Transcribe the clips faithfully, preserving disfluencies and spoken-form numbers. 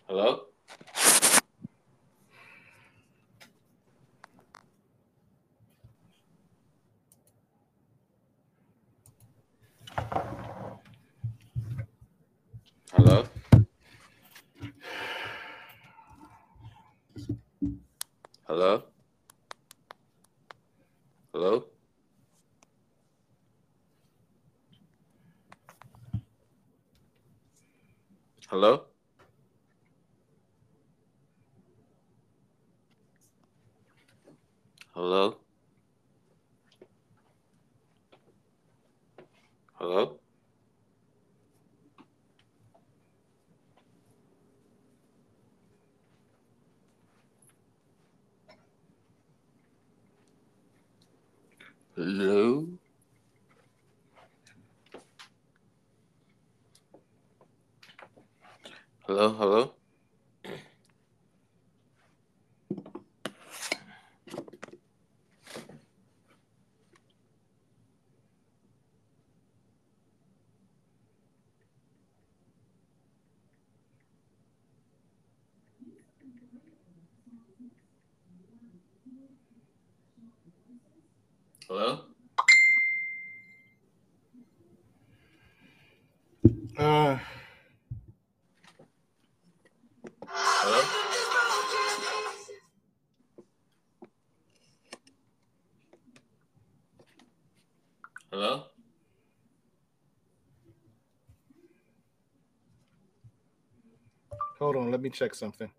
Hello? Hello? Hello? Hello? Hello? Hello? Hello? Hello? Hello? Hello? Hello? Uh, Hello? Hello? hold on, let me check something.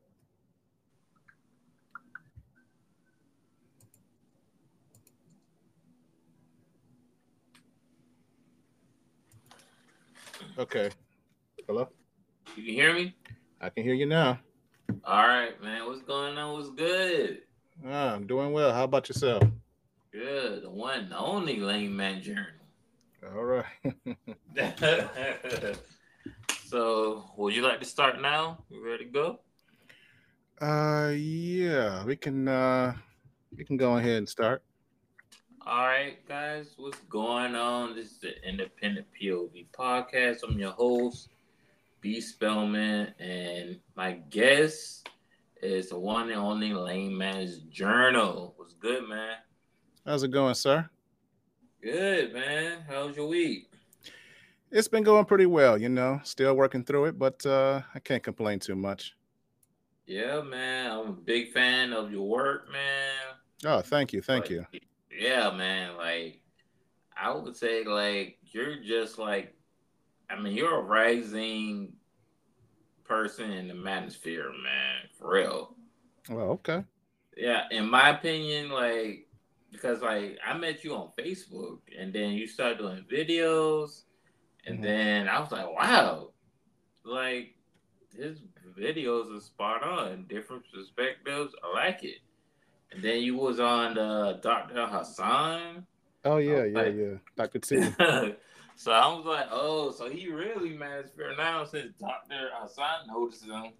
Okay. Hello? You can hear me? I can hear you now. All right, man. What's going on? What's good? Ah, I'm doing well. How about yourself? Good. The one, the only Lane Man Journal. All right. So, would you like to start now? You ready to go? uh yeah, we can uh we can go ahead and start. All right, guys. What's going on? This is the Independent P O V podcast. I'm your host, B. Spellman, and my guest is the one and only Lane Man's Journal. What's good, man? How's it going, sir? Good, man. How's your week? It's been going pretty well, you know. Still working through it, but uh I can't complain too much. Yeah, man. I'm a big fan of your work, man. Oh, thank you, thank Like, you. yeah, man. Like, I would say, like, you're just like, I mean, you're a rising person in the manosphere, man. For real. Well, okay. Yeah, in my opinion, like, because like I met you on Facebook, and then you started doing videos, and Hmm. then I was like, wow, like his videos are spot on, different perspectives. I like it. And then you was on the doctor Hassan. Oh So I yeah, was yeah, like, yeah. doctor T. so I was like, oh, so he really manosphere now since doctor Hassan noticed him.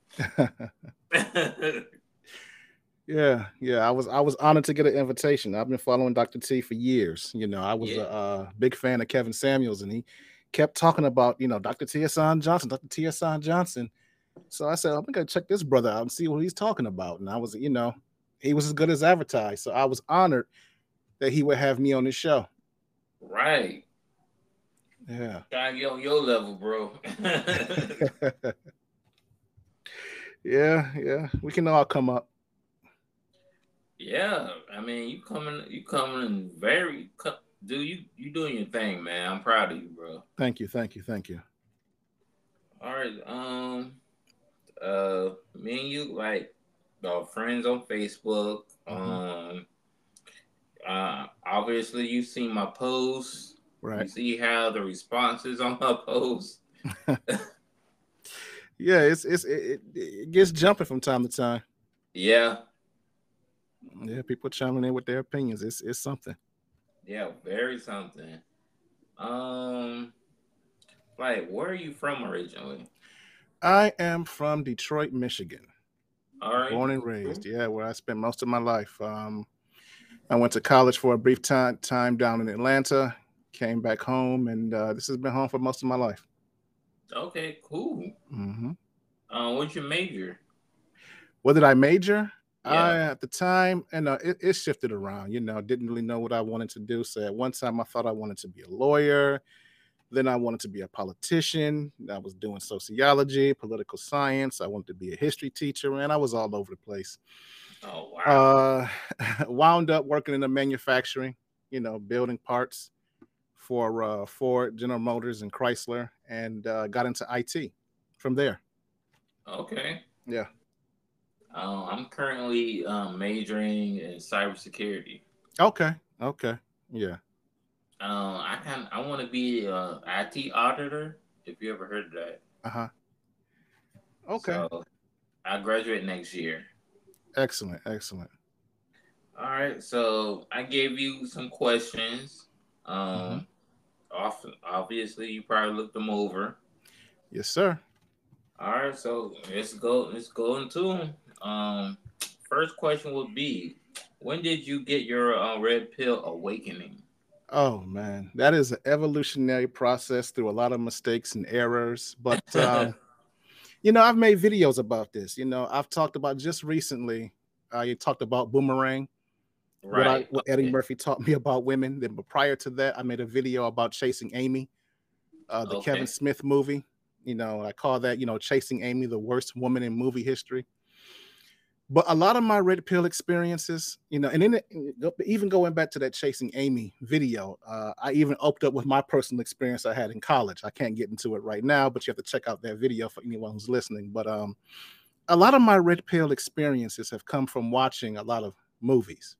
Yeah, yeah. I was I was honored to get an invitation. I've been following doctor T for years. You know, I was Yeah, a, uh big fan of Kevin Samuels, and he kept talking about you know doctor T. Hassan Johnson, doctor T. Hassan Johnson. So I said, I'm gonna check this brother out and see what he's talking about. And I was, you know, he was as good as advertised. So I was honored that he would have me on his show. right. Yeah, Trying to get on your level, bro. yeah, yeah. We can all come up. Yeah, I mean, you coming, you coming in very, co- dude. You you doing your thing, man. I'm proud of you, bro. Thank you, thank you, thank you. All right, um, uh, me and you like uh, friends on Facebook. Hmm. Um, uh, obviously you seen my posts. You Right. see how the responses on my posts. Yeah, it's it's it, it, it gets jumping from time to time. Yeah, Yeah, people chiming in with their opinions. It's it's something. yeah, very something. Um, like, where are you from originally? I am from Detroit, Michigan. All right, Born and cool. raised. Yeah, where I spent most of my life. Um, I went to college for a brief time time down in Atlanta. Came back home, and uh, this has been home for most of my life. Okay, cool. Hmm. Uh, what's your major? What did I major? I Yeah. at the time, and uh, it, it shifted around. You know, didn't really know what I wanted to do. So at one time, I thought I wanted to be a lawyer. Then I wanted to be a politician. I was doing sociology, political science. I wanted to be a history teacher, and I was all over the place. Oh wow. Uh, wound up working in the manufacturing, you know, building parts for uh, Ford, General Motors, and Chrysler, and uh, got into I T from there. Okay. Yeah. Um, I'm currently um, majoring in cybersecurity. Okay. Okay. Yeah. Um, I can I want to be a I T auditor. If you ever heard of that. Uh huh. Okay. So I graduate next year. Excellent. Excellent. All right. So I gave you some questions. Hmm. Um, often, obviously, you probably looked them over. Yes, sir. All right. So let's go. Let's go into them. Um, first question would be, when did you get your uh, red pill awakening? Oh man, that is an evolutionary process through a lot of mistakes and errors. But um, you know, I've made videos about this. You know, I've talked about just recently. I talked about boomerang. What I Right. what Eddie Okay. Murphy taught me about women. Then, but prior to that, I made a video about chasing Amy, uh, the Kevin Okay. Smith movie. You know, I call that, you know, chasing Amy, the worst woman in movie history. But a lot of my red pill experiences, you know, and then it, even going back to that chasing Amy video, uh, I even opened up with my personal experience I had in college. I can't get into it right now, but you have to check out that video for anyone who's listening. But um, a lot of my red pill experiences have come from watching a lot of movies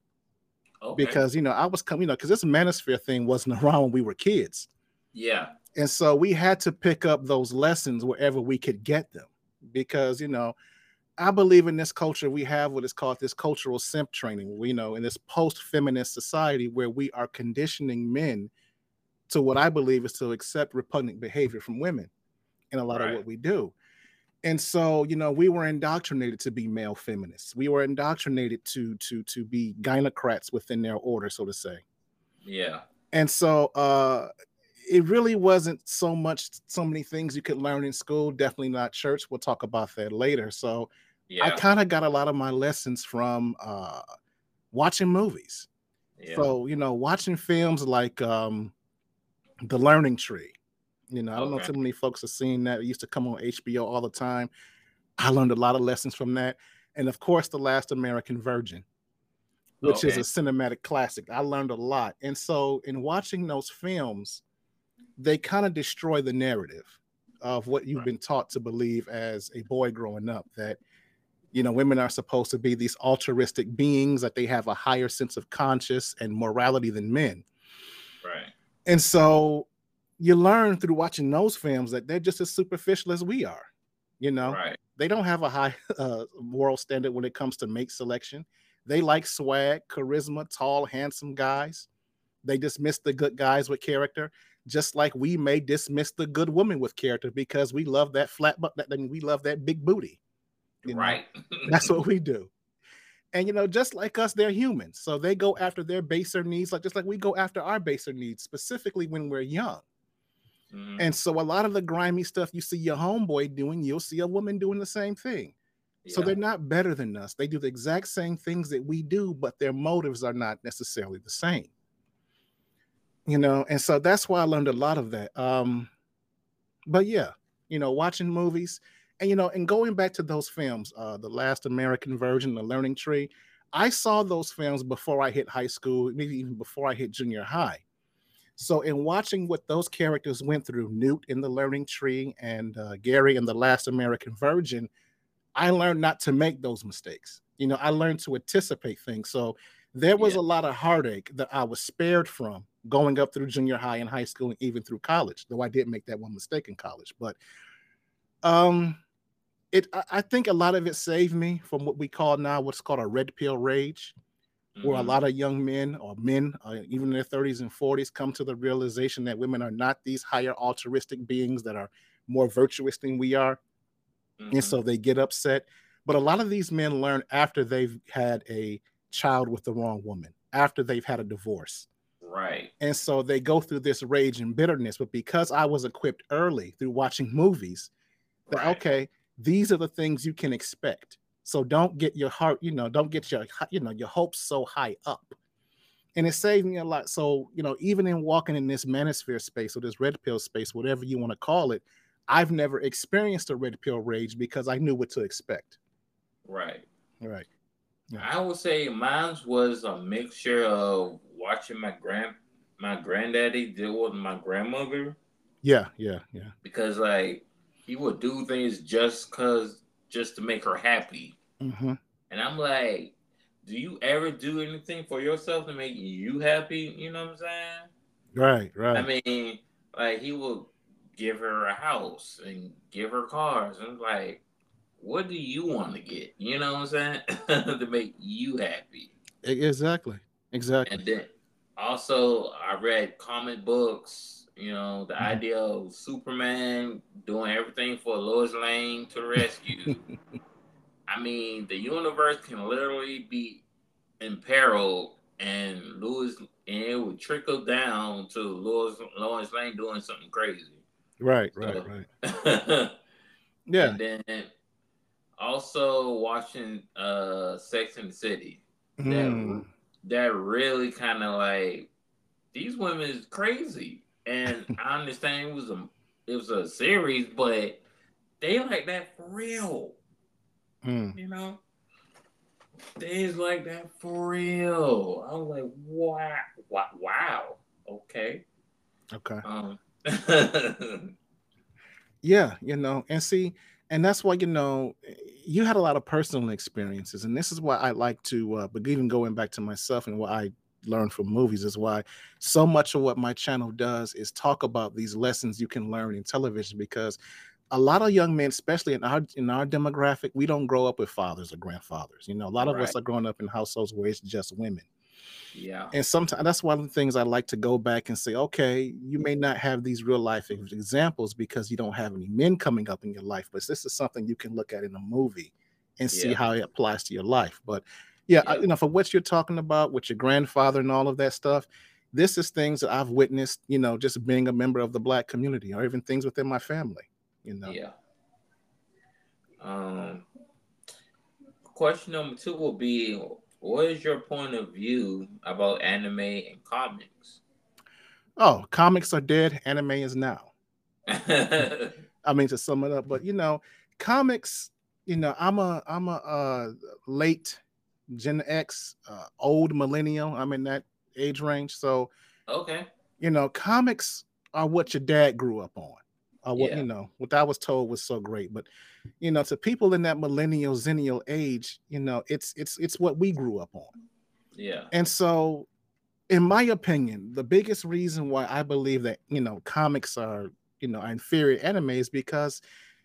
Okay. because, you know, I was coming, you know, because this manosphere thing wasn't around when we were kids. Yeah. And so we had to pick up those lessons wherever we could get them because, you know, I believe in this culture we have what is called this cultural simp training. We know in this post-feminist society where we are conditioning men to what I believe is to accept repugnant behavior from women in a lot of Right. what we do. And so, you know, we were indoctrinated to be male feminists. We were indoctrinated to to to be gynocrats within their order, so to say. Yeah. And so uh it really wasn't so much so many things you could learn in school, definitely not church. We'll talk about that later. So I Yeah. kind of got a lot of my lessons from uh, watching movies. Yeah. So, you know, watching films like um, The Learning Tree. You know, I don't know Okay. too many folks have seen that. It used to come on H B O all the time. I learned a lot of lessons from that. And of course, The Last American Virgin, which is a Okay. cinematic classic. I learned a lot. And so, in watching those films, they kind of destroy the narrative of what you've Right. been taught to believe as a boy growing up that you know women are supposed to be these altruistic beings that they have a higher sense of conscience and morality than men. Right. And so you learn through watching those films that they're just as superficial as we are. You know, Right. they don't have a high uh, moral standard when it comes to mate selection. They like swag, charisma, tall, handsome guys. They dismiss the good guys with character, just like we may dismiss the good woman with character because we love that flat butt. I mean, we love that big booty. You know, Right. that's what we do. And you know, just like us, they're humans. So they go after their baser needs, like just like we go after our baser needs, specifically when we're young. Hmm. And so a lot of the grimy stuff you see your homeboy doing, you'll see a woman doing the same thing. So Yeah. they're not better than us. They do the exact same things that we do, but their motives are not necessarily the same. You know, and so that's why I learned a lot of that. Um, but yeah, you know, watching movies and you know, and going back to those films, uh, The Last American Virgin, The Learning Tree, I saw those films before I hit high school, maybe even before I hit junior high. So, in watching what those characters went through, Newt in The Learning Tree and uh, Gary in The Last American Virgin, I learned not to make those mistakes. You know, I learned to anticipate things. So, there was Yeah. a lot of heartache that I was spared from going up through junior high and high school and even through college, though I did make that one mistake in college. But um, it, I I think a lot of it saved me from what we call now what's called a red pill rage, where a Hmm. lot of young men or men, uh, even in their thirties and forties, come to the realization that women are not these higher altruistic beings that are more virtuous than we are. And Hmm. so they get upset. But a lot of these men learn after they've had a child with the wrong woman, after they've had a divorce. Right. And so they go through this rage and bitterness. But because I was equipped early through watching movies, that Right. okay, these are the things you can expect. So don't get your heart, you know, don't get your, you know, your hopes so high up. And it saved me a lot. So, you know, even in walking in this manosphere space or this red pill space, whatever you want to call it, I've never experienced a red pill rage because I knew what to expect. Right. Right. Yeah. I would say mine was a mixture of watching my grand my granddaddy deal with my grandmother. Yeah, yeah, yeah. Because like he would do things just cause just to make her happy. Mm-hmm. And I'm like, do you ever do anything for yourself to make you happy? You know what I'm saying? Right, right. I mean, like he will give her a house and give her cars, and like, what do you want to get? You know what I'm saying? To make you happy. Exactly. Exactly. And then also I read comic books, you know, the mm-hmm. idea of Superman doing everything for Lois Lane to rescue. I mean, the universe can literally be imperiled and Lois and it would trickle down to Lois Lois Lane doing something crazy. Right, right, so, right. Yeah. And then also watching uh Sex and the City. Mm. That that really kind of like these women is crazy. And I understand it was a it was a series, but they like that for real. Mm. You know? They is like that for real. I was like, wow, wow, wow. Okay. Okay. Um yeah, you know, and see, and that's why, you know, you had a lot of personal experiences. And this is why I like to, uh, but even going back to myself and what I learned from movies is why so much of what my channel does is talk about these lessons you can learn in television, because a lot of young men, especially in our in our demographic, we don't grow up with fathers or grandfathers. You know, a lot of right. us are growing up in households where it's just women. Yeah. And sometimes that's one of the things I like to go back and say, okay, you may not have these real life examples because you don't have any men coming up in your life, but this is something you can look at in a movie and see yeah. how it applies to your life. But yeah, yeah. I, you know, for what you're talking about with your grandfather and all of that stuff, this is things that I've witnessed, you know, just being a member of the Black community, or even things within my family, you know. Yeah. Um, question number two will be, what is your point of view about anime and comics? Oh, comics are dead. Anime is now. I mean, to sum it up, but you know, comics, you know, I'm a, I'm a uh, late Gen X, uh, old millennial. I'm in that age range. So, okay. You know, comics are what your dad grew up on. Or what, yeah. you know, what I was told was so great. But, you know, to people in that millennial, zennial age, you know, it's, it's, it's what we grew up on. Yeah. And so, in my opinion, the biggest reason why I believe that, you know, comics are, you know, inferior anime is because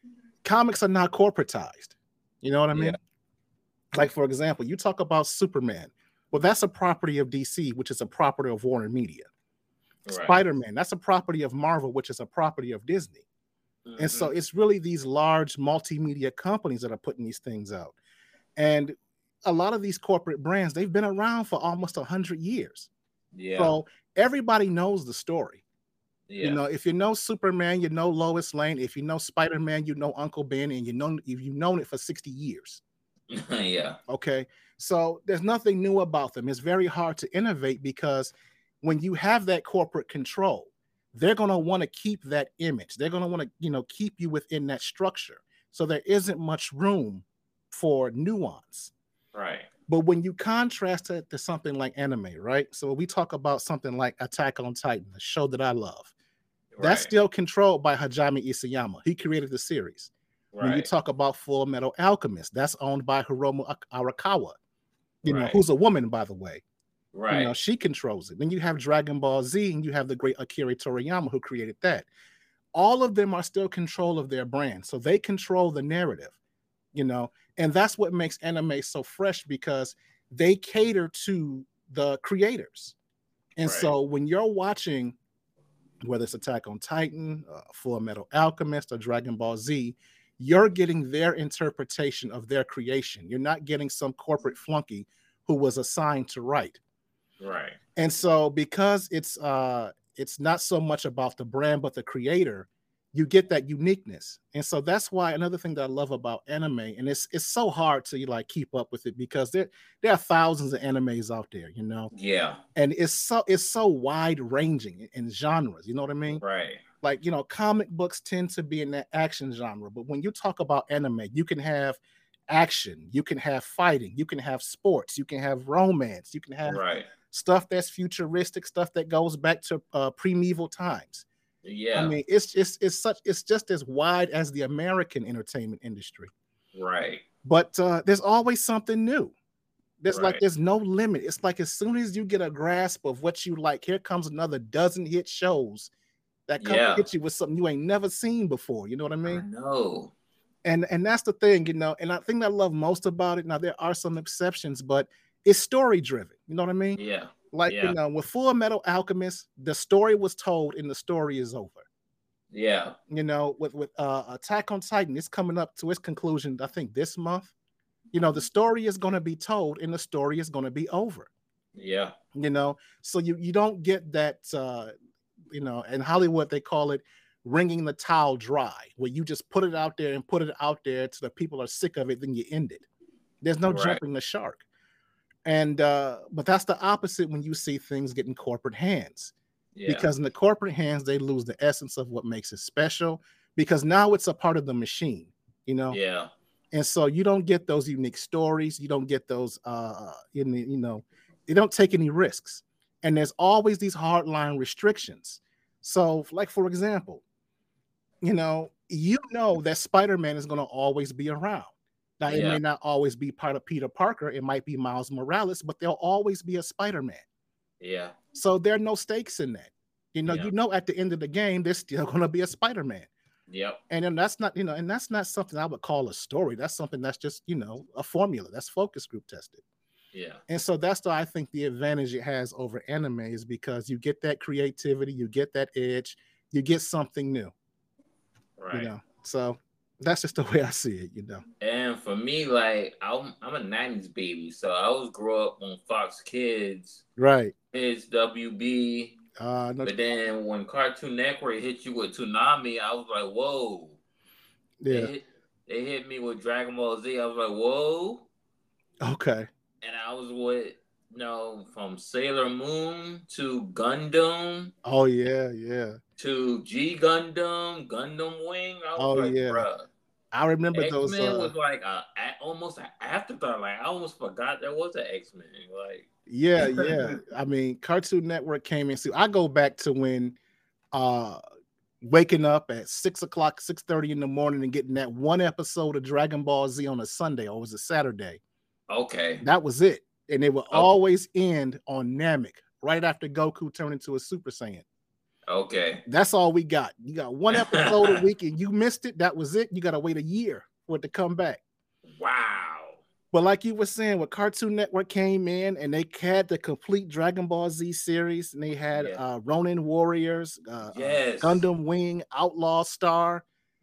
comics are not corporatized. You know what I mean? Yeah. Like, for example, you talk about Superman. Well, that's a property of D C, which is a property of Warner Media. Right. Spider-Man, that's a property of Marvel, which is a property of Disney. Mm-hmm. And so it's really these large multimedia companies that are putting these things out. And a lot of these corporate brands, they've been around for almost one hundred years. Yeah. So everybody knows the story. Yeah. You know, if you know Superman, you know Lois Lane. If you know Spider-Man, you know Uncle Ben, and you know if you've known it for sixty years. Yeah. Okay. So there's nothing new about them. It's very hard to innovate because when you have that corporate control, they're going to want to keep that image. They're going to want to, you know, keep you within that structure. So there isn't much room for nuance. Right. But when you contrast it to something like anime, right? So we talk about something like Attack on Titan, the show that I love. Right. That's still controlled by Hajime Isayama. He created the series. Right. When you talk about Full Metal Alchemist, that's owned by Hiromu Arakawa, you right. know, who's a woman, by the way. Right. You know, she controls it. Then you have Dragon Ball Z, and you have the great Akira Toriyama who created that. All of them are still control of their brand. So they control the narrative, you know, and that's what makes anime so fresh because they cater to the creators. And right. so when you're watching, whether it's Attack on Titan, uh, Full Metal Alchemist, or Dragon Ball Z, you're getting their interpretation of their creation. You're not getting some corporate flunky who was assigned to write. Right. And so because it's uh it's not so much about the brand but the creator, you get that uniqueness. And so that's why another thing that I love about anime, and it's it's so hard to like keep up with it because there there are thousands of animes out there, you know. Yeah. And it's so it's so wide ranging in, in genres, you know what I mean? Right. Like, you know, comic books tend to be in that action genre, but when you talk about anime, you can have action, you can have fighting, you can have sports, you can have romance, you can have Right. stuff that's futuristic, stuff that goes back to uh, primeval times. Yeah. I mean, it's just it's such it's just as wide as the American entertainment industry. Right. But uh, there's always something new. There's like Right. there's no limit. It's like as soon as you get a grasp of what you like, here comes another dozen hit shows that come Yeah. hit you with something you ain't never seen before. You know what I I mean? know. And and that's the thing, you know. And I think I love most about it. Now there are some exceptions, but it's story driven. You know what I mean? Yeah. Like, Yeah. you know, with Full Metal Alchemist, the story was told and the story is over. Yeah. You know, with with uh, Attack on Titan, it's coming up to its conclusion, I think this month. You know, the story is going to be told and the story is going to be over. Yeah. You know, so you you don't get that. Uh, you know, in Hollywood they call it wringing the towel dry, where you just put it out there and put it out there till the people are sick of it, then you end it. There's no Right. jumping the shark. And uh, but that's the opposite when you see things get in corporate hands. Yeah. Because in the corporate hands, they lose the essence of what makes it special, because now it's a part of the machine, you know. Yeah. And so you don't get those unique stories, you don't get those uh in the, you know, you don't take any risks. And there's always these hardline restrictions. So, like for example, you know, you know that Spider-Man is going to always be around. Now, it Yeah. may not always be part of Peter Parker, it might be Miles Morales, but there'll always be a Spider-Man. Yeah. So there are no stakes in that. You know, Yeah. you know, at the end of the game, there's still going to be a Spider-Man. Yep. And then that's not, you know, and that's not something I would call a story. That's something that's just, you know, a formula that's focus group tested. Yeah. And so that's why I think the advantage it has over anime is because you get that creativity, you get that edge, you get something new, Right. you know. So that's just the way I see it, you know. And for me, like I'm, I'm a nineties baby, so I was grow up on Fox Kids, Right. Kids W B. Uh, no, But then when Cartoon Network hit you with Toonami, I was like, whoa. They yeah. hit, they hit me with Dragon Ball Z. I was like, whoa. Okay. And I was with, you know, from Sailor Moon to Gundam Oh yeah, yeah. to G Gundam, Gundam Wing. I was Oh like, yeah. bruh. I remember those. X-Men Uh, was like a, a, almost an afterthought. Like I almost forgot there was an X-Men. Like yeah, yeah. I mean, Cartoon Network came in. So I go back to when uh waking up at six o'clock, six thirty in the morning and getting that one episode of Dragon Ball Z on a Sunday or was it Saturday? okay. That was it. And it would Okay. always end on Namek, right after Goku turned into a Super Saiyan. Okay. That's all we got. You got one episode a week and you missed it. That was it. You got to wait a year for it to come back. Wow. But like you were saying, when Cartoon Network came in and they had the complete Dragon Ball Z series, and they had Yeah. uh, Ronin Warriors, uh, Yes. uh, Gundam Wing, Outlaw Star.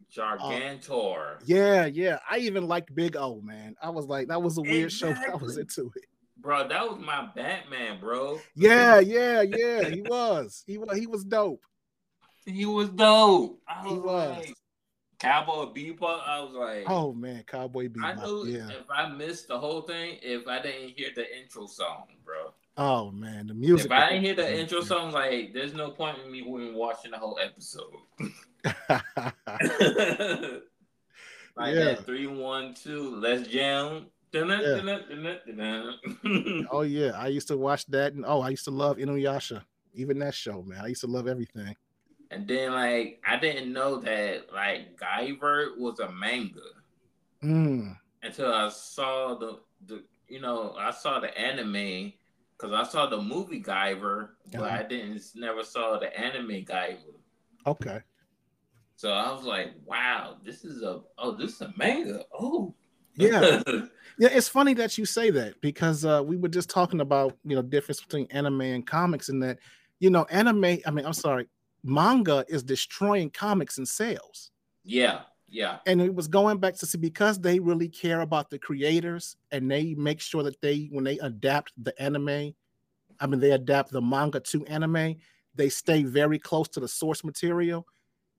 Gigantor. Yeah, yeah. I even liked Big O, man. I was like, that was a weird show, but I was Exactly. into it. Bro, that was my Batman, bro. Yeah, yeah, yeah. He was. He was. He was dope. He was dope. I was, He was. like, Cowboy Bebop. I was like, Oh man, Cowboy I Bebop. knew Yeah. if I missed the whole thing, if I didn't hear the intro song, bro. Oh man, the music. If I was- didn't hear the intro song, like, there's no point in me even watching the whole episode. Like Yeah. that three one two, let's jam. Yeah. Oh yeah, I used to watch that, and oh, I used to love Inuyasha. Even that show, man. I used to love everything. And then, like, I didn't know that, like, Guyver was a manga Mm. until I saw the, the you know, I saw the anime because I saw the movie Guyver, but Uh-huh. I didn't, never saw the anime Guyver. Okay. So I was like, wow, this is a, oh, this is a manga. Oh. Yeah. Yeah, it's funny that you say that because uh, we were just talking about, you know, difference between anime and comics, and that, you know, anime, I mean, I'm sorry, manga is destroying comics and sales. Yeah. Yeah. And it was going back to see, because they really care about the creators and they make sure that they, when they adapt the anime, I mean, they adapt the manga to anime, they stay very close to the source material.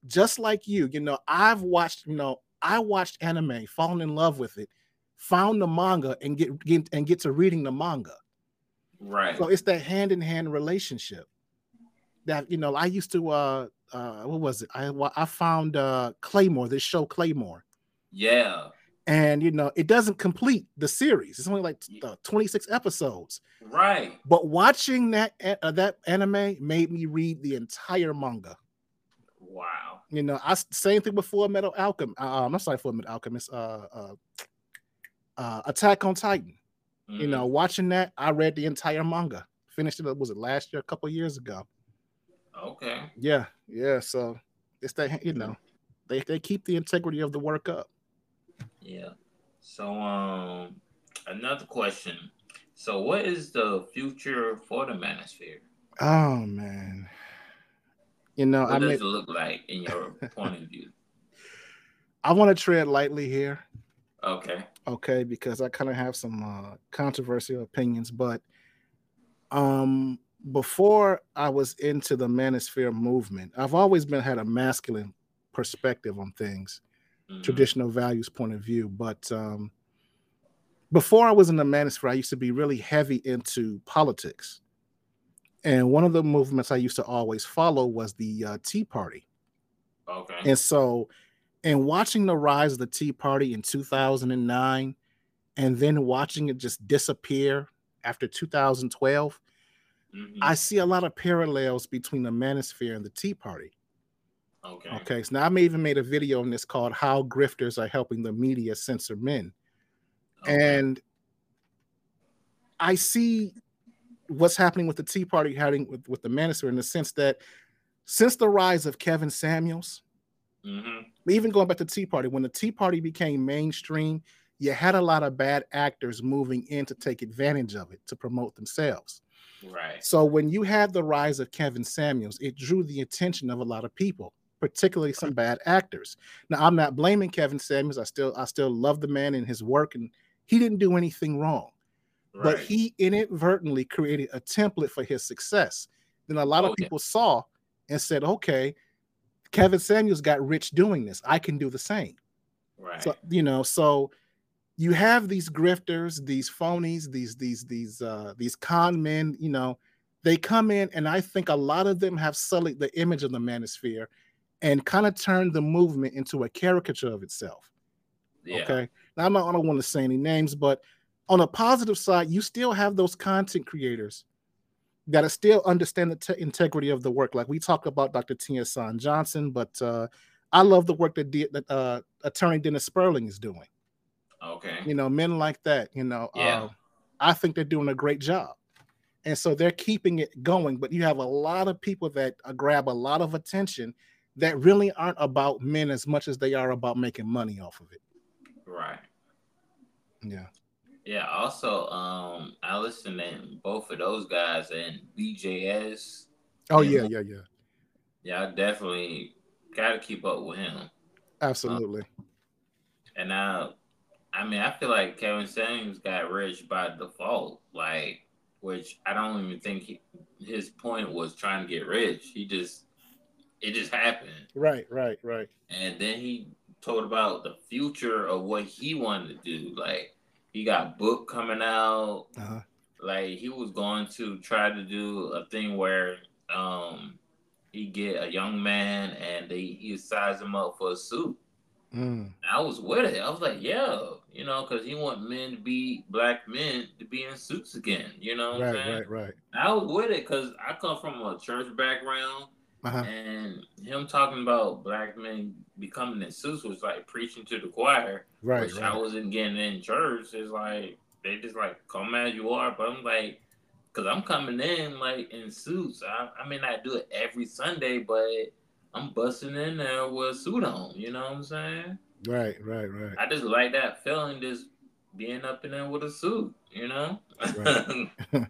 just like you, you know, I've watched, you know, I watched anime, fallen in love with it, found the manga, and get, get and get to reading the manga. Right. So it's that hand in hand relationship that, you know, I used to uh uh what was it? I I found uh Claymore, this show Claymore. Yeah. And you know, it doesn't complete the series. It's only like uh, twenty-six episodes. Right. But watching that uh, that anime made me read the entire manga. Wow. You know, I same thing before Metal Alchemist. Uh, I'm sorry, for Metal Alchemist. Uh, uh, uh, Attack on Titan. Mm-hmm. You know, watching that, I read the entire manga. Finished it. Was it last year? A couple of years ago. Okay. Yeah, yeah. So it's that, you know, they they keep the integrity of the work up. Yeah. So um, another question. So what is the future for the Manosphere? Oh man. You know, what I does mean, it look like in your point of view? I want to tread lightly here. Okay. Okay, because I kind of have some uh, controversial opinions, but um, before I was into the Manosphere movement, I've always been had a masculine perspective on things, mm-hmm. traditional values point of view. But um, before I was in the Manosphere, I used to be really heavy into politics. And one of the movements I used to always follow was the uh, Tea Party. Okay. And so, in watching the rise of the Tea Party in two thousand nine, and then watching it just disappear after two thousand twelve, mm-hmm. I see a lot of parallels between the Manosphere and the Tea Party. Okay. Okay. So now I even made a video on this called "How Grifters Are Helping the Media Censor Men," okay. And I see what's happening with the Tea Party having with, with the Manosphere in the sense that since the rise of Kevin Samuels, mm-hmm. even going back to the Tea Party, when the Tea Party became mainstream, you had a lot of bad actors moving in to take advantage of it to promote themselves. Right. So when you had the rise of Kevin Samuels, it drew the attention of a lot of people, particularly some bad actors. Now, I'm not blaming Kevin Samuels. I still I still love the man and his work, and he didn't do anything wrong. Right. But he inadvertently created a template for his success. Then a lot oh, of people yeah. saw and said, okay, Kevin Samuels got rich doing this. I can do the same. Right. So, you know, so you have these grifters, these phonies, these, these, these, uh, these con men, you know, they come in, and I think a lot of them have sullied the image of the Manosphere and kind of turned the movement into a caricature of itself. Yeah. Okay. Now, I'm not, I don't want to say any names, but on a positive side, you still have those content creators that are still understand the te- integrity of the work. Like we talk about Doctor Tia San Johnson, but uh, I love the work that, De- that uh, Attorney Dennis Sperling is doing. Okay. You know, men like that, you know, yeah. uh, I think they're doing a great job. And so they're keeping it going. But you have a lot of people that uh, grab a lot of attention that really aren't about men as much as they are about making money off of it. Right. Yeah. Yeah, also, um, I listen to both of those guys and B J S. Oh, yeah, yeah, yeah. Yeah, I definitely got to keep up with him. Absolutely. Um, and now, I mean, I feel like Kevin Samuels got rich by default, like, which I don't even think he, his point was trying to get rich. He just, it just happened. Right, right, right. And then he told about the future of what he wanted to do, like, he got a book coming out. Uh-huh. Like he was going to try to do a thing where um he get a young man and they he size him up for a suit. Mm. I was with it. I was like, yeah, you know, because he want men to be black men to be in suits again. You know what right, I'm saying? Right, right, right. I was with it because I come from a church background. Uh-huh. And him talking about black men becoming in suits was like preaching to the choir, right? Which right. I wasn't getting in church. It's like they just like come as you are, but I'm like, because I'm coming in like in suits. I, I may not do it every Sunday, but I'm busting in there with a suit on. You know what I'm saying? Right, right, right. I just like that feeling, just being up in there with a suit. You know? Right.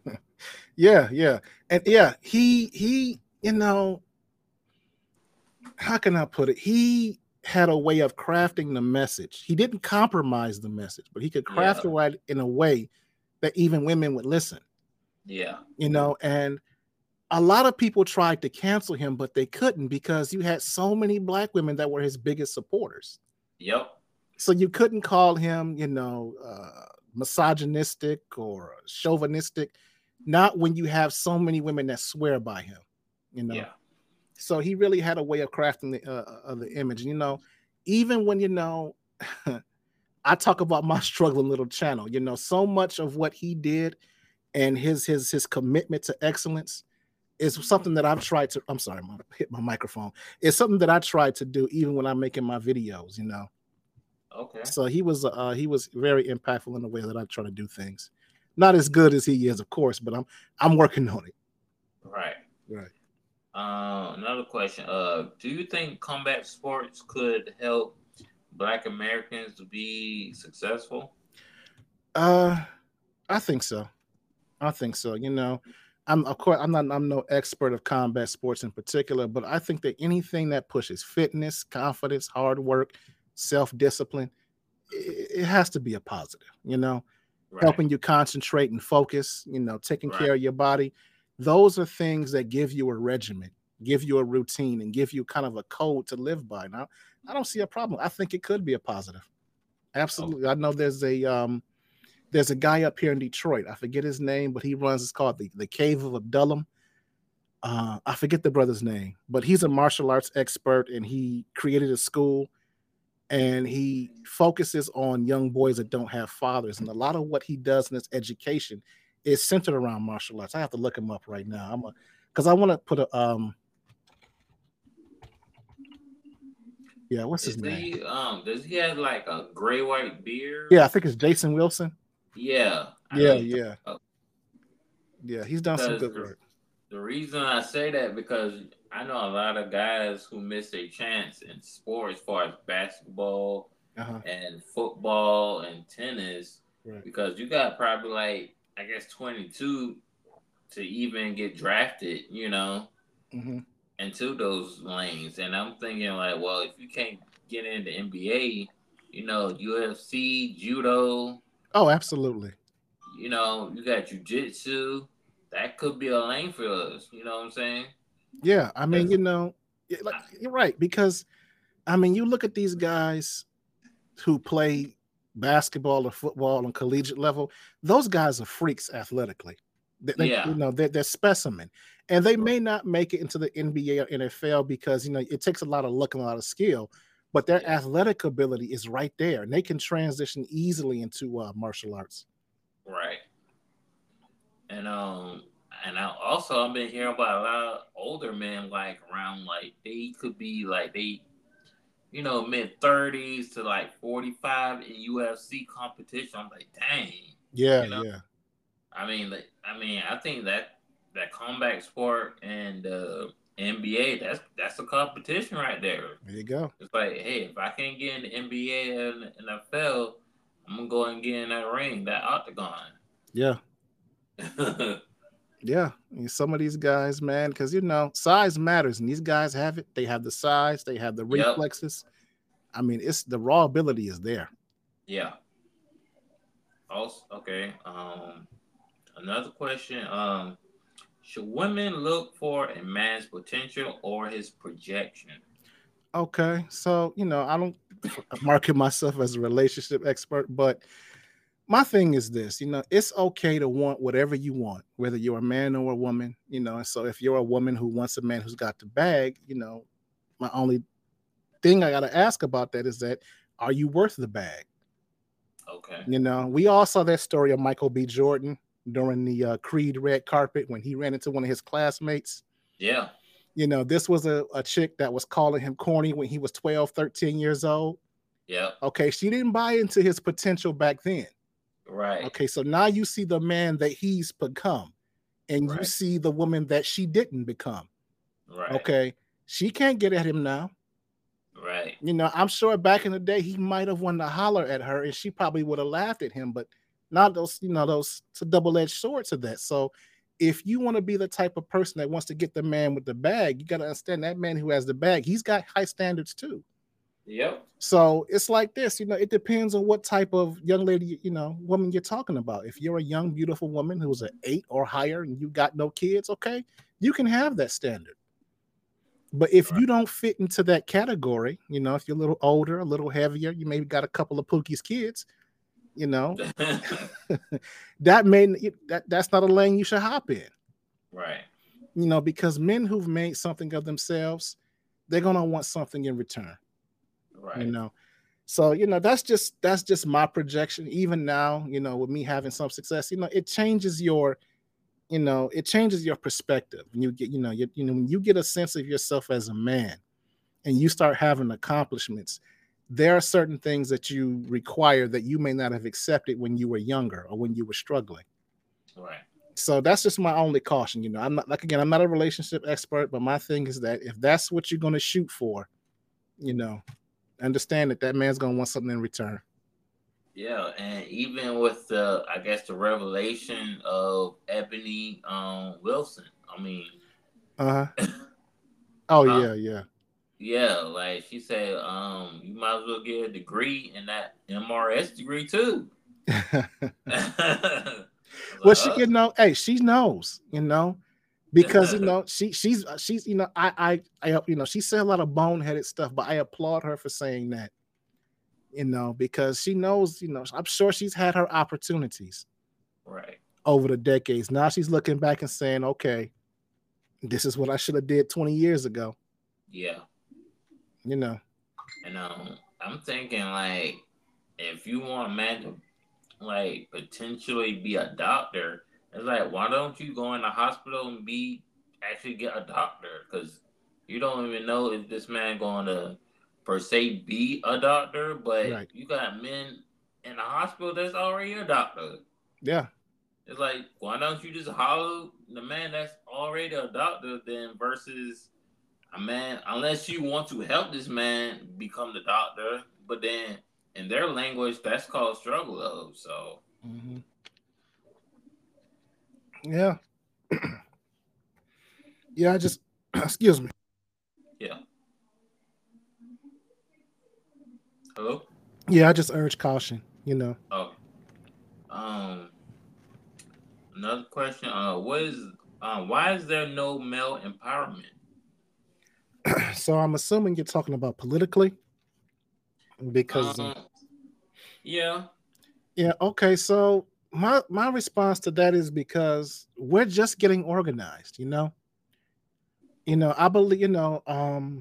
yeah, yeah, and yeah, he he, you know. How can I put it? He had a way of crafting the message. He didn't compromise the message, but he could craft yeah. it right in a way that even women would listen. Yeah. You know, and a lot of people tried to cancel him, but they couldn't because you had so many black women that were his biggest supporters. Yep. So you couldn't call him, you know, uh, misogynistic or chauvinistic, not when you have so many women that swear by him, you know. Yeah. So he really had a way of crafting the uh, of the image, you know. Even when you know, I talk about my struggling little channel, you know, so much of what he did and his his his commitment to excellence is something that I've tried to. I'm sorry, I hit my microphone. It's something that I tried to do even when I'm making my videos, you know. Okay. So he was uh, he was very impactful in the way that I try to do things. Not as good as he is, of course, but I'm I'm working on it. Right. Right. Uh, another question. Uh, do you think combat sports could help Black Americans to be successful? Uh, I think so. I think so. You know, I'm of course I'm not I'm no expert of combat sports in particular, but I think that anything that pushes fitness, confidence, hard work, self-discipline, it, it has to be a positive, you know, Right. helping you concentrate and focus, you know, taking Right. care of your body. Those are things that give you a regimen, give you a routine, and give you kind of a code to live by. Now, I don't see a problem. I think it could be a positive. Absolutely. I know there's a um there's a guy up here in Detroit. I forget his name, but he runs. It's called the the Cave of Abdullam. Uh, I forget the brother's name, but he's a martial arts expert, and he created a school, and he focuses on young boys that don't have fathers. And a lot of what he does in his education is centered around martial arts. I have to look him up right now. I'm a because I want to put a um. Yeah, what's his Is name? he um does he have like a gray white beard? Yeah, I think it's Jason Wilson. Yeah. I know Yeah, you're talking yeah, about. yeah. He's done some Because good the, work. the reason I say that because I know a lot of guys who miss a chance in sports as far as basketball Uh-huh. and football and tennis Right. because you got probably like I guess twenty-two to even get drafted, you know, Hmm. into those lanes. And I'm thinking like, well, if you can't get into N B A, you know, U F C, judo, Oh, absolutely. you know, you got jujitsu. That could be a lane for us. You know what I'm saying? Yeah, I mean, Because you know, y- like you're right because I mean, you look at these guys who play basketball or football on collegiate level; those guys are freaks athletically. They, they yeah, you know, they're, they're specimen, and they may not make it into the N B A or N F L because you know it takes a lot of luck and a lot of skill, but their yeah, athletic ability is right there, and they can transition easily into uh, martial arts. right. And um, and I also I've been hearing about a lot of older men like around like they could be like they you know mid thirties to like forty five in U F C competition. I'm like, dang, Yeah, you know. yeah, I mean, like, I mean, I think that that combat sport and uh, N B A that's that's a competition right there. there you go. It's like, hey, if I can't get in the N B A and N F L, I'm gonna go and get in that ring, that octagon. Yeah. Yeah, and some of these guys, man, because you know, size matters, and these guys have it. They have the size, they have the Yep. reflexes. I mean, it's the raw ability is there. Yeah. Also, okay. Um, another question. Um, should women look for a man's potential or his projection? Okay, so you know, I don't market myself as a relationship expert, but my thing is this, you know, it's okay to want whatever you want, whether you're a man or a woman, you know. And so if you're a woman who wants a man who's got the bag, you know, my only thing I gotta ask about that is that are you worth the bag? Okay. You know, we all saw that story of Michael B. Jordan during the uh, Creed red carpet when he ran into one of his classmates. Yeah. You know, this was a, a chick that was calling him corny when he was twelve, thirteen years old. Yep. Okay, she didn't buy into his potential back then. Right. Okay, so now you see the man that he's become, and you Right. see the woman that she didn't become. Right. Okay, she can't get at him now. Right. You know, I'm sure back in the day he might have wanted to holler at her, and she probably would have laughed at him. But not those, you know, those it's a double edged sword to that. So if you want to be the type of person that wants to get the man with the bag, you got to understand that man who has the bag, he's got high standards too. Yep. So it's like this, you know, it depends on what type of young lady, you know, woman you're talking about. If you're a young, beautiful woman who's an eight or higher and you got no kids, okay, you can have that standard. But if Right. you don't fit into that category, you know, if you're a little older, a little heavier, you maybe got a couple of Pookie's kids, you know, that may that that's not a lane you should hop in. Right. You know, because men who've made something of themselves, they're gonna want something in return. You Right. know, so you know that's just that's just my projection. Even now, you know, with me having some success, you know, it changes your, you know, it changes your perspective. And you get, you know, you, you know, when you get a sense of yourself as a man, and you start having accomplishments, there are certain things that you require that you may not have accepted when you were younger or when you were struggling. Right. So that's just my only caution. You know, I'm not like again, I'm not a relationship expert, but my thing is that if that's what you're going to shoot for, you know, understand that that man's going to want something in return. Yeah, and even with the, I guess the revelation of Ebony um Wilson. I mean, Uh huh. Oh huh? yeah, yeah. Yeah, like she said, um, you might as well get a degree in that M R S degree too. I was Well, like, she, oh, you know, hey, she knows, you know, because you know she she's uh, she's you know I I I you know she said a lot of boneheaded stuff, but I applaud her for saying that, you know, because she knows, you know, I'm sure she's had her opportunities right. over the decades. Now she's looking back and saying, okay, this is what I should have did twenty years ago, Yeah. you know. And um, I'm thinking like, if you want a man to like potentially be a doctor, it's like why don't you go in the hospital and be actually get a doctor? Because you don't even know if this man going to per se be a doctor, but Right. you got men in the hospital that's already a doctor. Yeah. It's like why don't you just holler the man that's already a doctor then versus a man, unless you want to help this man become the doctor, but then in their language, that's called struggle of. So, Hmm. Yeah. Yeah. I just excuse me. yeah. Hello? Yeah, I just urge caution, you know. Oh, um, another question. Uh, what is, um, why is there no male empowerment? So I'm assuming you're talking about politically because uh, Um, yeah. yeah, okay. So my my response to that is because we're just getting organized, you know. You know, I believe, you know, um,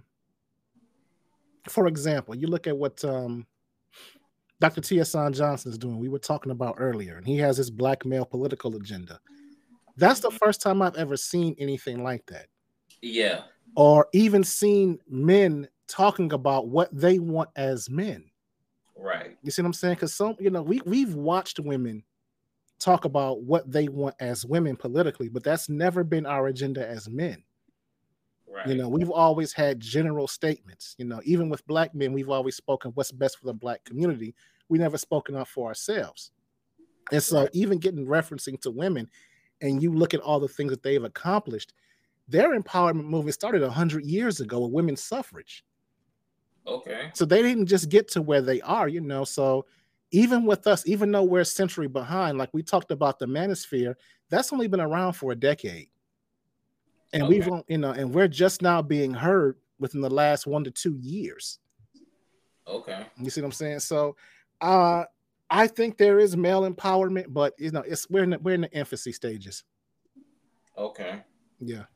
for example, you look at what um doctor T S. Johnson is doing. We were talking about earlier, and he has his black male political agenda. That's the Mhm. first time I've ever seen anything like that, Yeah. or even seen men talking about what they want as men. Right. You see what I'm saying? Because some, you know, we we've watched women talk about what they want as women politically, but that's never been our agenda as men. You Right. know, we've always had general statements. You know, even with black men, we've always spoken what's best for the black community. We never spoken up for ourselves. And so, Right. even getting referencing to women, and you look at all the things that they've accomplished, their empowerment movement started a hundred years ago with women's suffrage. Okay. So they didn't just get to where they are, you know. So even with us, even though we're a century behind, like we talked about the manosphere, that's only been around for a decade. And we've, Okay. on- you know, and we're just now being heard within the last one to two years. Okay. You see what I'm saying? So uh I think there is male empowerment, but you know, it's we're in the, we're in the infancy stages. Okay. Yeah.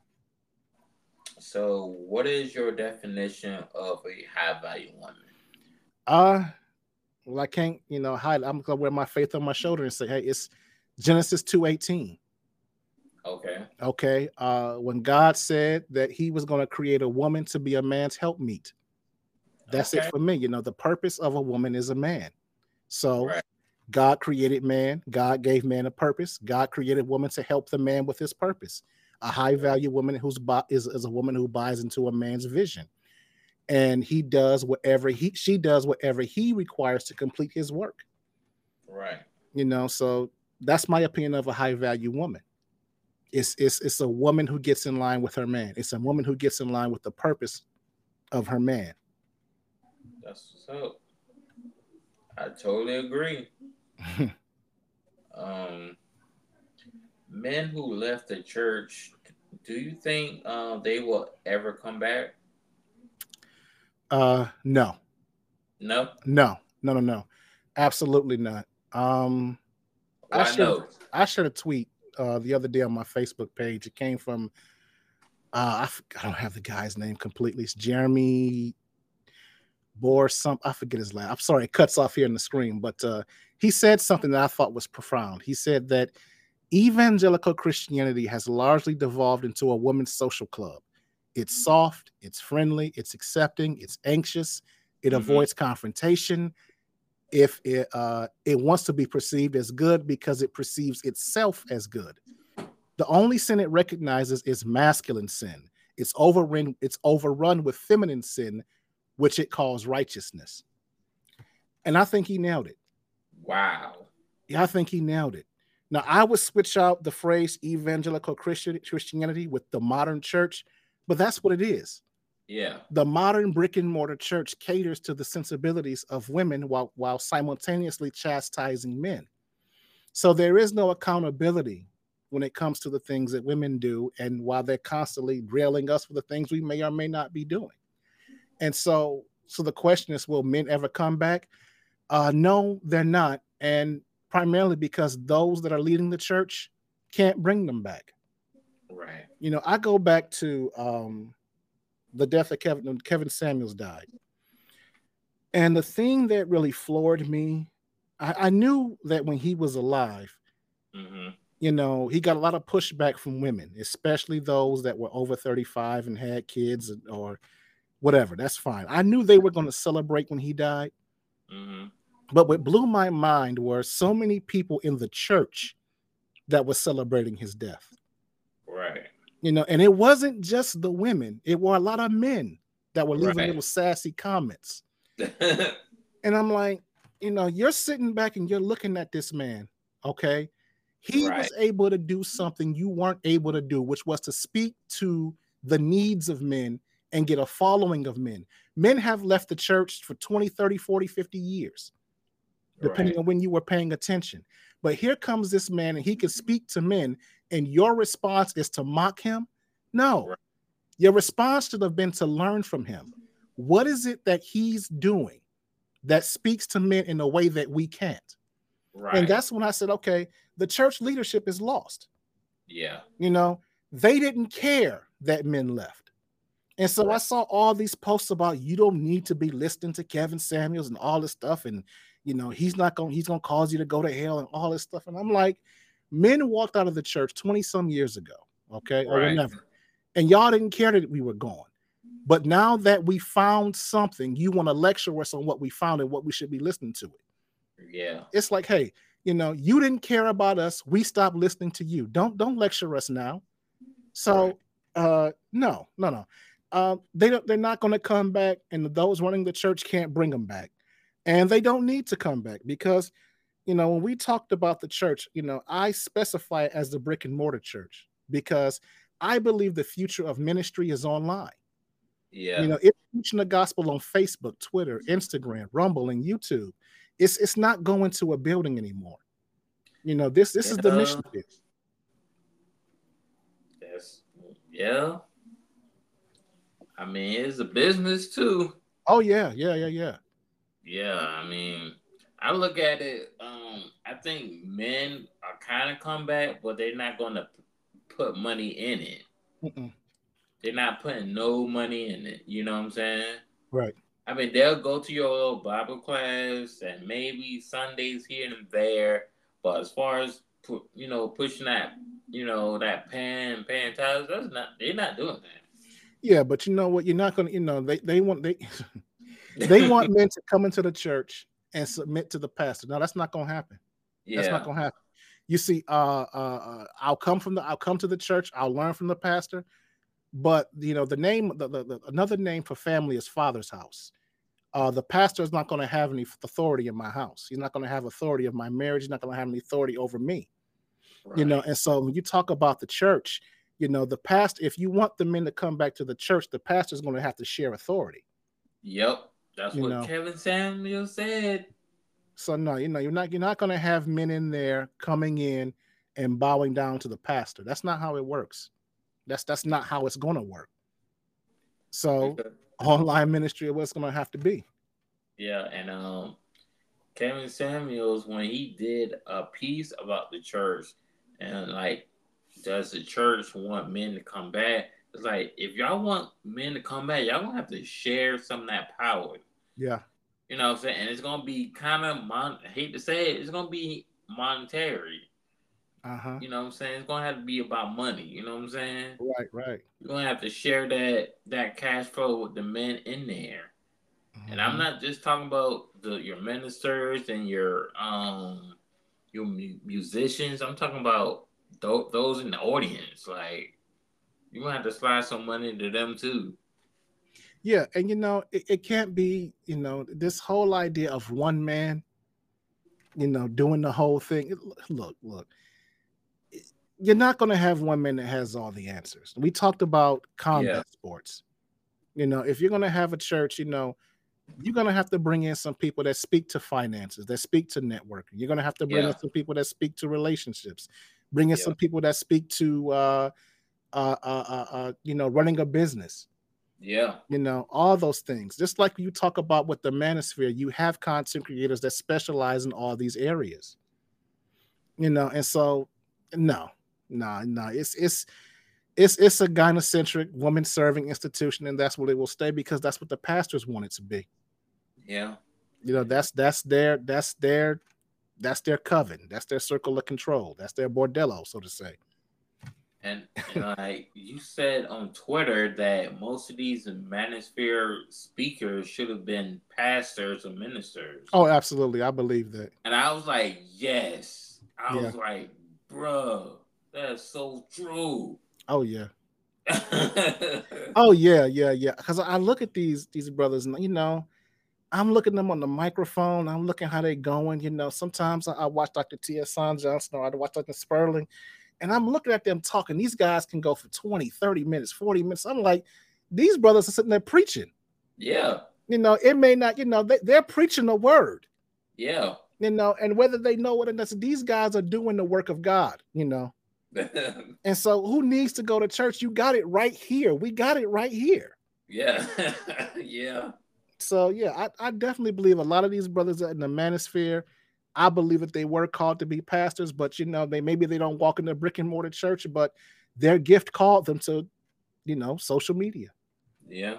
So, what is your definition of a high value woman? Uh well, I can't, you know, hide. I'm gonna wear my faith on my shoulder and say, hey, it's Genesis two eighteen. Okay. Okay. Uh, when God said that he was going to create a woman to be a man's helpmeet, that's it Okay. for me. You know, the purpose of a woman is a man. So Right. God created man. God gave man a purpose. God created woman to help the man with his purpose. A high value woman who's bu- is, is a woman who buys into a man's vision. And he does whatever he she does whatever he requires to complete his work. Right. You know, so that's my opinion of a high value woman. It's it's it's a woman who gets in line with her man. It's a woman who gets in line with the purpose of her man. That's what's up. I totally agree. Um, Men who left the church, do you think uh, they will ever come back? uh, no, No. no, no, no, no, absolutely not. Um, I Why shared no? I shared a tweet uh, the other day on my Facebook page. It came from uh, I, f- I don't have the guy's name completely. It's Jeremy Bohr. Some I forget his last. I'm sorry, it cuts off here in the screen, but uh, he said something that I thought was profound. He said that evangelical Christianity has largely devolved into a woman's social club. It's soft, it's friendly, it's accepting, it's anxious, it Mm-hmm. avoids confrontation. If it uh, it wants to be perceived as good because it perceives itself as good. The only sin it recognizes is masculine sin. It's overrun, it's overrun with feminine sin, which it calls righteousness. And I think he nailed it. Wow. Yeah, I think he nailed it. Now, I would switch out the phrase evangelical Christian, Christianity with the modern church, but that's what it is. Yeah. The modern brick and mortar church caters to the sensibilities of women while, while simultaneously chastising men. So there is no accountability when it comes to the things that women do, and while they're constantly railing us for the things we may or may not be doing. And so, so the question is, will men ever come back? Uh, no, they're not, and primarily because those that are leading the church can't bring them back. Right. You know, I go back to um, the death of Kevin when Kevin Samuels died, and the thing that really floored me, I, I knew that when he was alive, Mm-hmm. you know, he got a lot of pushback from women, especially those that were over thirty-five and had kids or whatever. That's fine. I knew they were going to celebrate when he died. Mm-hmm. But what blew my mind were so many people in the church that were celebrating his death. Right. You know, and it wasn't just the women, it were a lot of men that were leaving Right. little sassy comments. And I'm like, you know, you're sitting back and you're looking at this man, okay? He Right. was able to do something you weren't able to do, which was to speak to the needs of men and get a following of men. Men have left the church for twenty, thirty, forty, fifty years, depending Right. on when you were paying attention. But here comes this man and he can speak to men, and your response is to mock him? No. Right. Your response should have been to learn from him. What is it that he's doing that speaks to men in a way that we can't? And Right. that's when I said, okay, the church leadership is lost. Yeah. You know, they didn't care that men left. And so I Right. saw all these posts about you don't need to be listening to Kevin Samuels and all this stuff. And, you know, he's not going, he's going to cause you to go to hell and all this stuff. And I'm like, men walked out of the church twenty some years ago, okay, or Right. whenever. And y'all didn't care that we were gone. But now that we found something, you want to lecture us on what we found and what we should be listening to it. Yeah. It's like, hey, you know, you didn't care about us. We stopped listening to you. Don't don't lecture us now. Right. So uh no, no, no. Uh, they don't they're not going to come back, and those running the church can't bring them back. And they don't need to come back because you know, when we talked about the church, you know, I specify it as the brick and mortar church because I believe the future of ministry is online. You Yeah. know, it's preaching the gospel on Facebook, Twitter, Instagram, Rumble, and YouTube. It's it's not going to a building anymore. You know, this this is the Yeah. mission field. That's yeah. I mean, it's a business too. Oh yeah, yeah, yeah, yeah. Yeah. I mean, I look at it. Um, I think men are kind of come back, but they're not going to put money in it. Mm-mm. They're not putting no money in it. You know what I'm saying? Right. I mean, they'll go to your little Bible class and maybe Sundays here and there. But as far as pu- you know, pushing that, you know, that pan pan titles, that's not. They're not doing Yeah, but you know what? You're not gonna, you know, they they want they they that. want men to come into the church and submit to the pastor. No, that's not gonna happen. That's not Yeah. gonna happen. You see, uh, uh, uh, I'll come from the, I'll come to the church. I'll learn from the pastor. But you know, the name, the, the, the another name for family is Father's house. Uh, the pastor is not going to have any authority in my house. He's not going to have authority of my marriage. He's not going to have any authority over me. You know, Right. and so when you talk about the church, you know, the pastor, if you want the men to come back to the church, the pastor is going to have to share authority. Yep. That's You what know, Kevin Samuel said. so no, you know, you're not you're not going to have men in there coming in and bowing down to the pastor. That's not how it works. That's that's not how it's going to work. So Because, online ministry is what's going to have to be. yeah, and um, Kevin Samuels, when he did a piece about the church, and like, does the church want men to come back? It's like, if y'all want men to come back, y'all gonna have to share some of that power. Yeah. You know what I'm saying? And it's gonna be kind of mon. I hate to say it, it's gonna be monetary. Uh huh. You know what I'm saying? It's gonna have to be about money. You know what I'm saying? Right. Right. You're gonna have to share that that cash flow with the men in there. And I'm Hmm. not just talking about the your ministers and your um your mu- musicians. I'm talking about th- those in the audience. Like, you're gonna have to slide some money to them too. Yeah, and you know, it, it can't be, you know, this whole idea of one man, you know, doing the whole thing. It- Look, look, you're not going to have one man that has all the answers. We talked about Yeah, combat sports. You know, if you're going to have a church, you know, you're going to have to bring in some people that speak to finances, that speak to networking. You're going to have to bring in yeah, some people that speak to relationships, bring in yeah, some people that speak to, uh, uh, uh, uh, uh, you know, running a business. yeah, You know, all those things. Just like you talk about with the manosphere, you have content creators that specialize in all these areas. You know, and so no, no, no, it's it's it's it's a gynocentric woman serving institution, and that's what it will stay because that's what the pastors want it to be. yeah. You know, that's that's their that's their that's their coven, that's their circle of control, that's their bordello, so to say. And and like you said on Twitter that most of these manosphere speakers should have been pastors or ministers. Oh, absolutely, I believe that. And I was like, yes. I Yeah. was like, bruh, that's so true. Oh yeah. Oh yeah, yeah, yeah. Because I look at these these brothers, and you know, I'm looking at them on the microphone. I'm looking how they going. You know, sometimes I, I watch doctor T S. Johnson or I watch doctor Sperling, and I'm looking at them talking. These guys can go for twenty, thirty minutes, forty minutes. I'm like, these brothers are sitting there preaching. Yeah, You know, it may not, you know, they, they're preaching the word, yeah. you know, and whether they know what it is, these guys are doing the work of God, you know. And so who needs to go to church? You got it right here. We got it right here. Yeah, yeah, So yeah, I, I definitely believe a lot of these brothers are in the manosphere. I believe that they were called to be pastors, but you know, they maybe they don't walk in the brick and mortar church, but their gift called them to, you know, social media. yeah.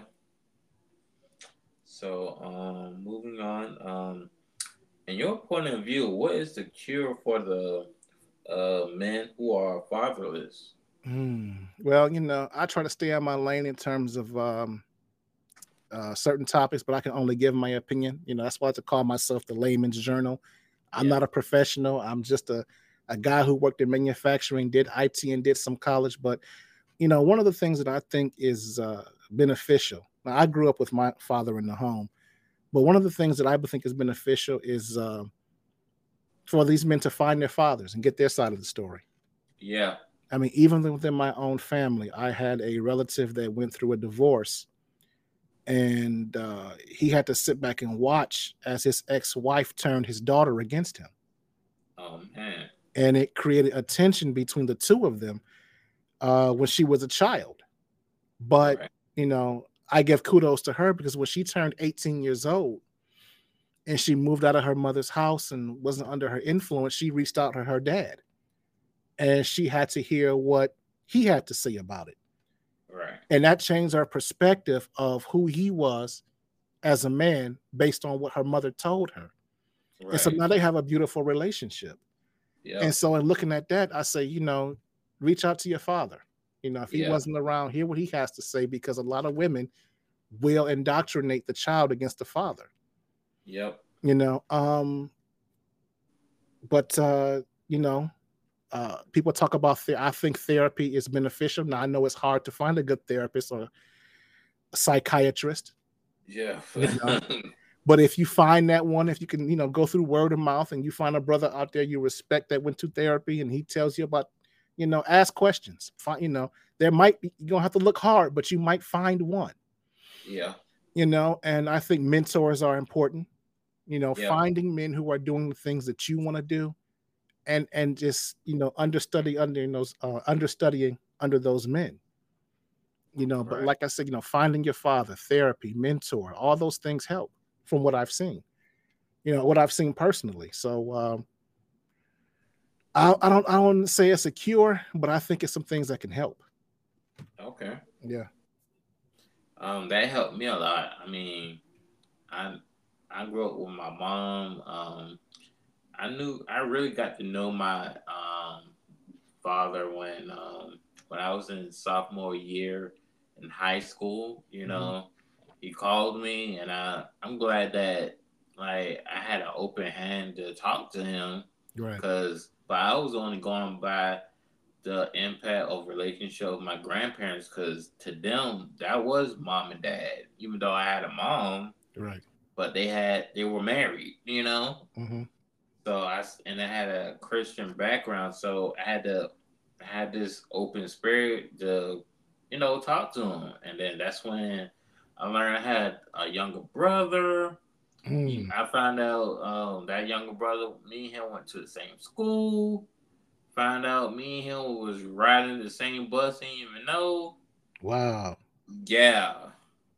So, um, moving on. Um, in your point of view, what is the cure for the uh men who are fatherless? Hmm. Well, you know, I try to stay on my lane in terms of um, uh, certain topics, but I can only give my opinion. You know, that's why I have to call myself the layman's journal. I'm Yeah, not a professional. I'm just a, a guy who worked in manufacturing, did I T, and did some college. But you know, one of the things that I think is uh, beneficial. Now, I grew up with my father in the home, but one of the things that I think is beneficial is uh, for these men to find their fathers and get their side of the story. yeah. I mean, even within my own family, I had a relative that went through a divorce, and uh, he had to sit back and watch as his ex-wife turned his daughter against him, Oh man. and it created a tension between the two of them uh, when she was a child. But Right. you know, I give kudos to her because when she turned eighteen years old and she moved out of her mother's house and wasn't under her influence, she reached out to her dad, and she had to hear what he had to say about it, Right. and that changed her perspective of who he was as a man based on what her mother told her. And so Right. now they have a beautiful relationship. And Yep. so in looking at that, I say, you know, reach out to your father. You know, if he Yeah. wasn't around, hear what he has to say, because a lot of women will indoctrinate the child against the father. Yep. You know, um, but uh, you know, uh, people talk about the I think therapy is beneficial. Now I know it's hard to find a good therapist or a psychiatrist, Yeah. you know. But if you find that one, if you can, you know, go through word of mouth and you find a brother out there you respect that went to therapy and he tells you about, you know, ask questions. Find, you know, there might be, you're gonna have to look hard, but you might find one. Yeah. you know, and I think mentors are important, you know, Yep. finding men who are doing the things that you want to do and and just, you know, understudy under those uh understudying under those men, you know, but Right. like I said, you know, finding your father, therapy, mentor, all those things help from what I've seen, you know, what I've seen personally. So um I, I don't I don't say it's a cure, but I think it's some things that can help. Okay. Yeah. Um, that helped me a lot. I mean, I I grew up with my mom. Um, I knew I really got to know my um father when um when I was in sophomore year in high school. You Hmm. know, he called me, and I I'm glad that like I had an open hand to talk to him, Right. because but I was only going by the impact of relationship with my grandparents, because to them that was mom and dad, even though I had a mom, Right. but they had they were married, you know. Hmm. So I and I had a Christian background, so I had to I had this open spirit to, you know, talk to him, and then that's when I learned I had a younger brother. He, Mm. I found out um, that younger brother, me and him went to the same school. Found out me and him was riding the same bus. He didn't even know. Wow. Yeah.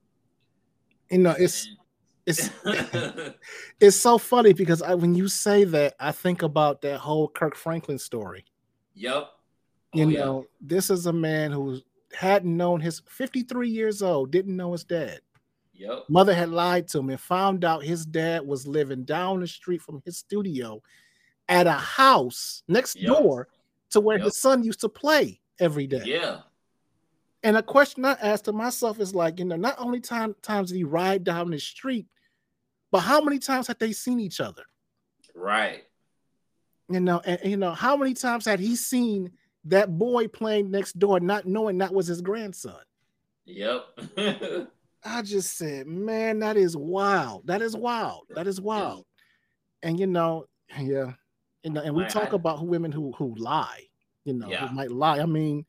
You know, it's And it's it's so funny because I, when you say that, I think about that whole Kirk Franklin story. yep. You Oh yeah. know, this is a man who hadn't known his fifty-three years old, didn't know his dad. Yep. Mother had lied to him and found out his dad was living down the street from his studio at a house next Yep. door to where Yep. his son used to play every day. Yeah. And a question I asked to myself is like, you know, not only time times did he ride down the street, but how many times had they seen each other? Right. You know, and, and, you know, how many times had he seen that boy playing next door, not knowing that was his grandson? Yep. I just said, man, that is wild. That is wild. That is It's wild. And you know, yeah, you know, and we like talk I about who women who who lie, you know, who yeah. might lie. I mean,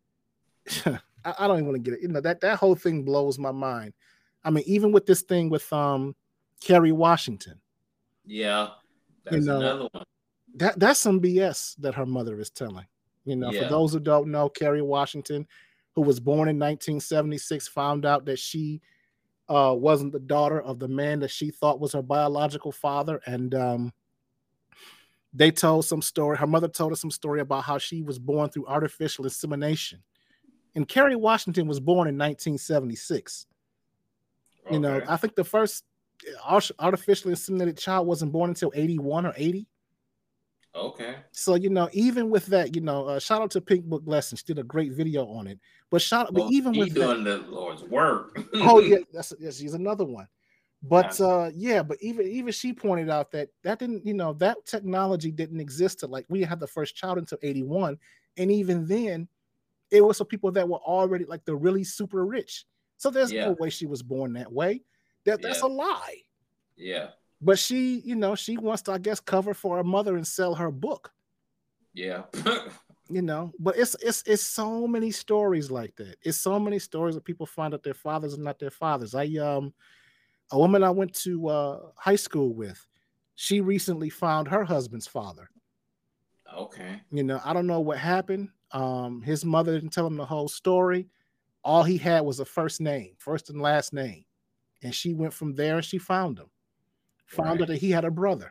I, I don't even want to get it. You know, that that whole thing blows my mind. I mean, even with this thing with um Kerry Washington, Yeah. you That's know, another one. that that's some B S that her mother is telling. You know, for Yeah. those who don't know, Kerry Washington, who was born in nineteen seventy-six, found out that she uh, wasn't the daughter of the man that she thought was her biological father, and um, they told some story. Her mother told us some story about how she was born through artificial insemination. And Kerry Washington was born in nineteen seventy-six. You know, Okay. I think the first uh, artificially inseminated child wasn't born until eighty-one or eighty. Okay. So, you know, even with that, you know, uh, shout out to Pink Book Lesson. She did a great video on it. But shout, but Oh, even he with that, doing the Lord's work. oh yeah, that's yeah, she's another one. But That's uh yeah, but even even she pointed out that that didn't, you know, that technology didn't exist to like we had the first child until eighty-one, and even then it was for people that were already like the really super rich. So there's yeah. no way she was born that way. That that's Yeah. a lie. Yeah. But she, you know, she wants to, I guess, cover for her mother and sell her book, Yeah. you know. But it's it's it's so many stories like that. It's so many stories that people find out their fathers are not their fathers. I um a woman I went to uh, high school with, she recently found her husband's father. okay. You know, I don't know what happened. Um, his mother didn't tell him the whole story. All he had was a first name, first and last name. And she went from there and she found him. Found out Right. that he had a brother,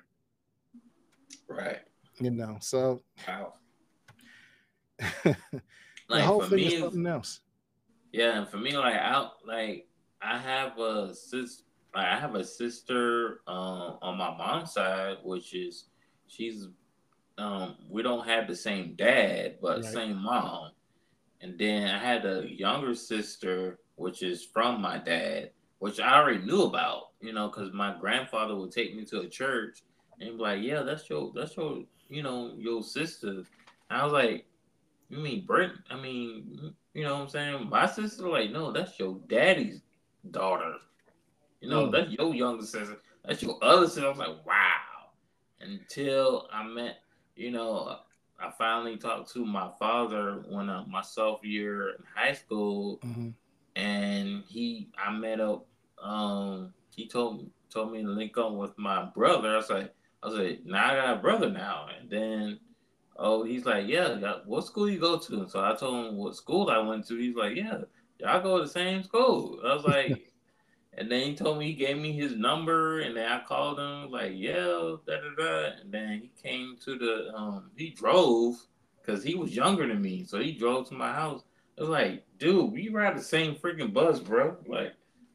Right. you know. So Wow. the Like whole for thing is me is something else. yeah, and for me like I like I have a sis like I have a sister um on my mom's side, which is she's um we don't have the same dad but Right. same mom. And then I had a younger sister, which is from my dad, which I already knew about, you know, because my grandfather would take me to a church and he'd be like, "Yeah, that's your, that's your, you know, your sister." And I was like, "You mean Brent? I mean, you know what I'm saying? My sister?" Like, "No, that's your daddy's daughter. You know, Mm, that's your younger sister. That's your other sister." I was like, "Wow." Until I met, you know, I finally talked to my father when uh, my sophomore year in high school, mhm. and he, I met up. um, he told told me to link up with my brother. I was like, I was like, now I got a brother now. And then, oh, he's like, yeah, what school you go to? And so I told him what school I went to. He's like, yeah, y'all go to the same school. I was like, and then he told me he gave me his number, and then I called him like, yeah, da da da. And then he came to the, um, he drove because he was younger than me, so he drove to my house. I was like, dude, we ride the same freaking bus, bro. Like,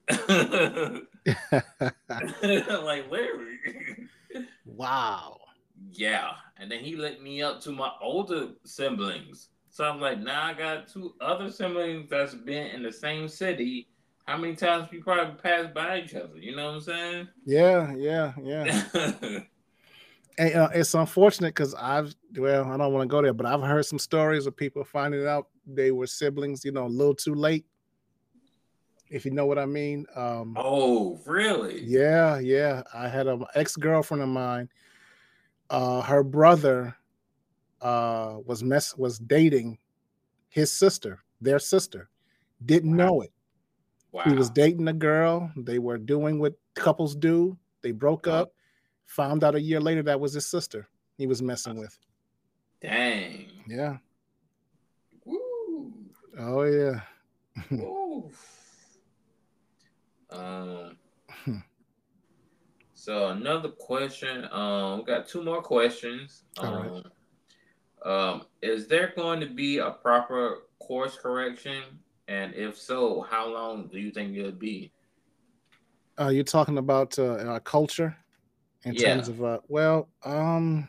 like Larry. Wow. Yeah, and then he let me up to my older siblings. So I'm like, now I got two other siblings that's been in the same city. How many times we probably passed by each other? You know what I'm saying? Yeah, yeah, yeah. And uh, it's unfortunate because I've, well, I don't want to go there, but I've heard some stories of people finding out they were siblings, you know, a little too late, if you know what I mean. Um, oh, really? Yeah, yeah. I had an ex girlfriend of mine. Uh, her brother uh, was mess was dating his sister, their sister. Didn't Wow. know it. Wow. He was dating a girl. They were doing what couples do. They broke Oh, up. Found out a year later that was his sister he was messing with. dang. Yeah. Woo. Oh yeah. Woo. Um. So another question. Um, we got two more questions. All right. Um, um, is there going to be a proper course correction? And if so, how long do you think it'll be? Uh, you're talking about uh, our culture in Yeah. terms of uh, well, um,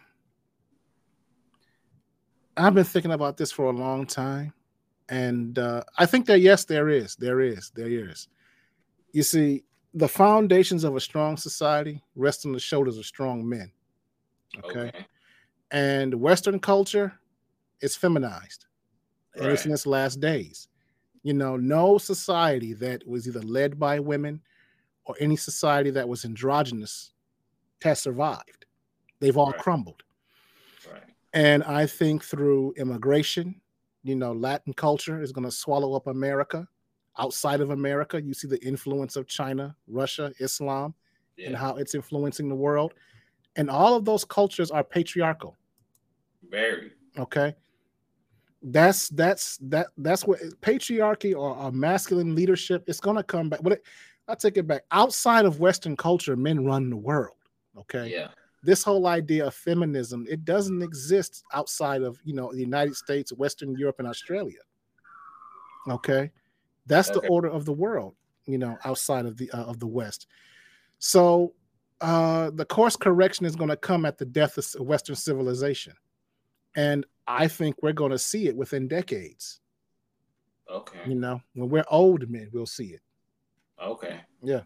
I've been thinking about this for a long time, and uh, I think that yes, there is, there is, there is. You see, the foundations of a strong society rest on the shoulders of strong men. Okay, Okay. and Western culture is feminized, and it's Right. in its last days. You know, no society that was either led by women or any society that was androgynous has survived. They've all Right. crumbled. Right. And I think through immigration, you know, Latin culture is going to swallow up America. Outside of America, you see the influence of China, Russia, Islam, and Yeah. how it's influencing the world. And all of those cultures are patriarchal. Very. Okay. That's that's that that's what patriarchy or, or masculine leadership is going to come back. But it, I take it back. Outside of Western culture, men run the world. Okay. Yeah. This whole idea of feminism, it doesn't exist outside of, you know, the United States, Western Europe, and Australia. Okay. That's the Okay. order of the world, you know, outside of the uh, of the West. So uh, the course correction is going to come at the death of Western civilization, and I think we're going to see it within decades. Okay. You know, when we're old men, we'll see it. Okay. Yeah,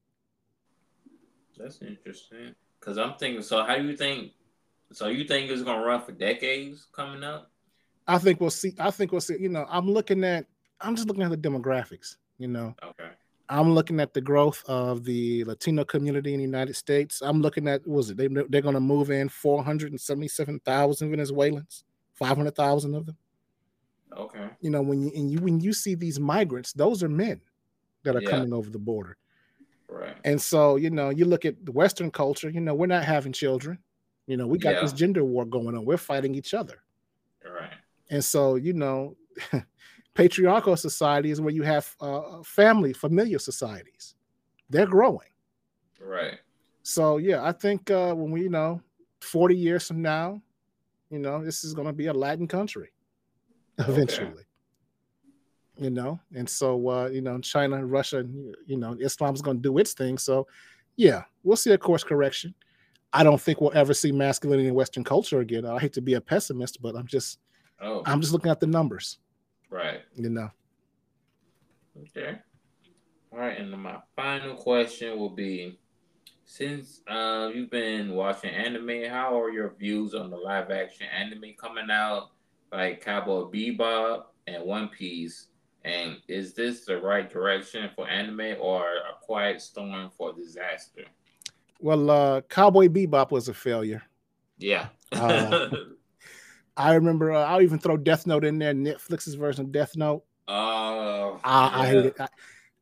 That's interesting. Cause I'm thinking. So how do you think? So you think it's gonna run for decades coming up? I think we'll see. I think we'll see. You know, I'm looking at. I'm just looking at the demographics. You know, Okay. I'm looking at the growth of the Latino community in the United States. I'm looking at, what was it? They, they're going to move in four hundred seventy-seven thousand Venezuelans, five hundred thousand of them. Okay. You know, when you, and you when you see these migrants, those are men that are Yeah. coming over the border. Right. And so, you know, you look at the Western culture, you know, we're not having children. You know, we got this Yeah. gender war going on. We're fighting each other. Right. And so, you know, patriarchal society is where you have uh, family, familiar societies. They're growing. Right. So yeah, I think uh, when we, you know, forty years from now, you know, this is going to be a Latin country Okay. eventually. You know, and so uh, you know, China, Russia, you know, Islam's going to do its thing. So yeah, we'll see a course correction. I don't think we'll ever see masculinity in Western culture again. I hate to be a pessimist, but I'm just Oh. I'm just looking at the numbers. Right. You know. Okay. All right. And then my final question will be: since uh, you've been watching anime, how are your views on the live action anime coming out, like Cowboy Bebop and One Piece? And is this the right direction for anime or a quiet storm for disaster? Well, uh, Cowboy Bebop was a failure. Yeah. Uh, I remember. Uh, I'll even throw Death Note in there. Netflix's version of Death Note. Oh, I, I hate yeah. it. I,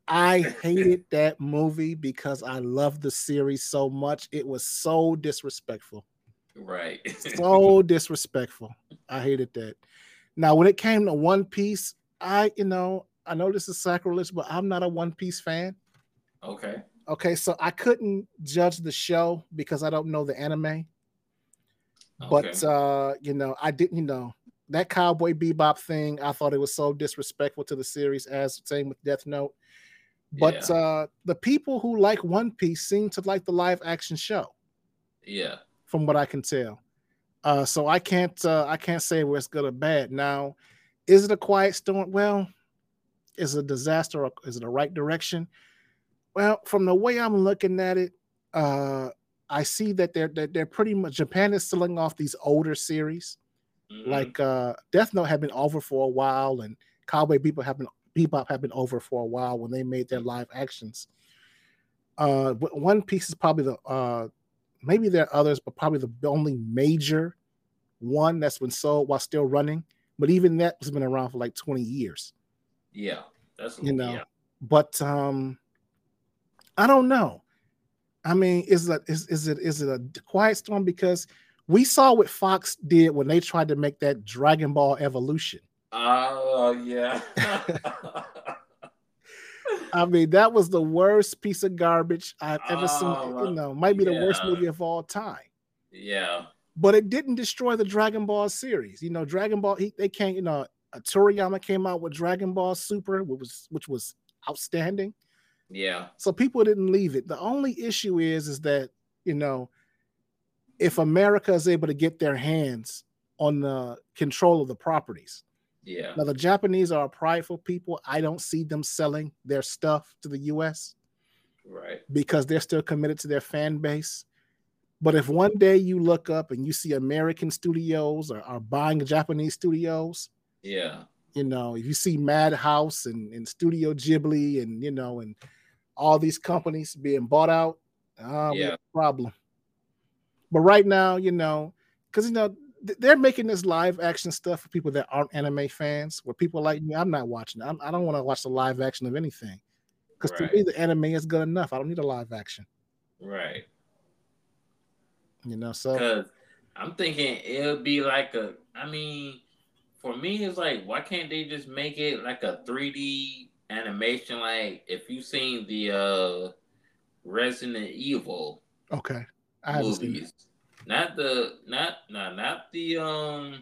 I hated that movie because I loved the series so much. It was so disrespectful. Right. So disrespectful. I hated that. Now, when it came to One Piece, I, you know, I know this is sacrilege, but I'm not a One Piece fan. Okay. Okay, so I couldn't judge the show because I don't know the anime. Okay. But uh, you know, I didn't, you know, that Cowboy Bebop thing, I thought it was so disrespectful to the series, as same with Death Note. But Yeah. uh the people who like One Piece seem to like the live action show, Yeah. from what I can tell. Uh so I can't uh I can't say where it's good or bad. Now, is it a quiet storm? Well, is it a disaster or is it a right direction? Well, from the way I'm looking at it, uh I see that they're they're, they're pretty much Japan is selling off these older series. Mm-hmm. Like uh Death Note had been over for a while, and Cowboy Bebop have been Bebop have been over for a while when they made their live actions. Uh One Piece is probably the uh maybe there are others, but probably the only major one that's been sold while still running. But even that has been around for like twenty years, Yeah. That's you know. yeah. But um I don't know. I mean, is it is, is it is it a quiet storm? Because we saw what Fox did when they tried to make that Dragon Ball Evolution. Oh yeah. I mean, that was the worst piece of garbage I've ever seen. You Oh know, might be the worst yeah. movie of all time. Yeah. But it didn't destroy the Dragon Ball series. You know, Dragon Ball, he, they can't, you know, uh, Toriyama came out with Dragon Ball Super, which was which was outstanding. Yeah. So people didn't leave it. The only issue is, is that, you know, if America is able to get their hands on the control of the properties. Yeah. Now, the Japanese are a prideful people. I don't see them selling their stuff to the U S Right. because they're still committed to their fan base. But if one day you look up and you see American studios are, are buying Japanese studios, Yeah. you know, if you see Madhouse and, and Studio Ghibli and, you know, and all these companies being bought out, uh, we have Yeah. a problem. But right now, you know, because, you know, th- they're making this live action stuff for people that aren't anime fans, where people like me, I'm not watching it. I'm, I don't want to watch the live action of anything. Because to me, Right. the anime is good enough. I don't need a live action, Right. you know, so. Cause I'm thinking it'll be like a. I mean, for me, it's like, why can't they just make it like a three D animation? Like if you seen the uh Resident Evil Okay. I haven't seen it. movies, not the not not not the um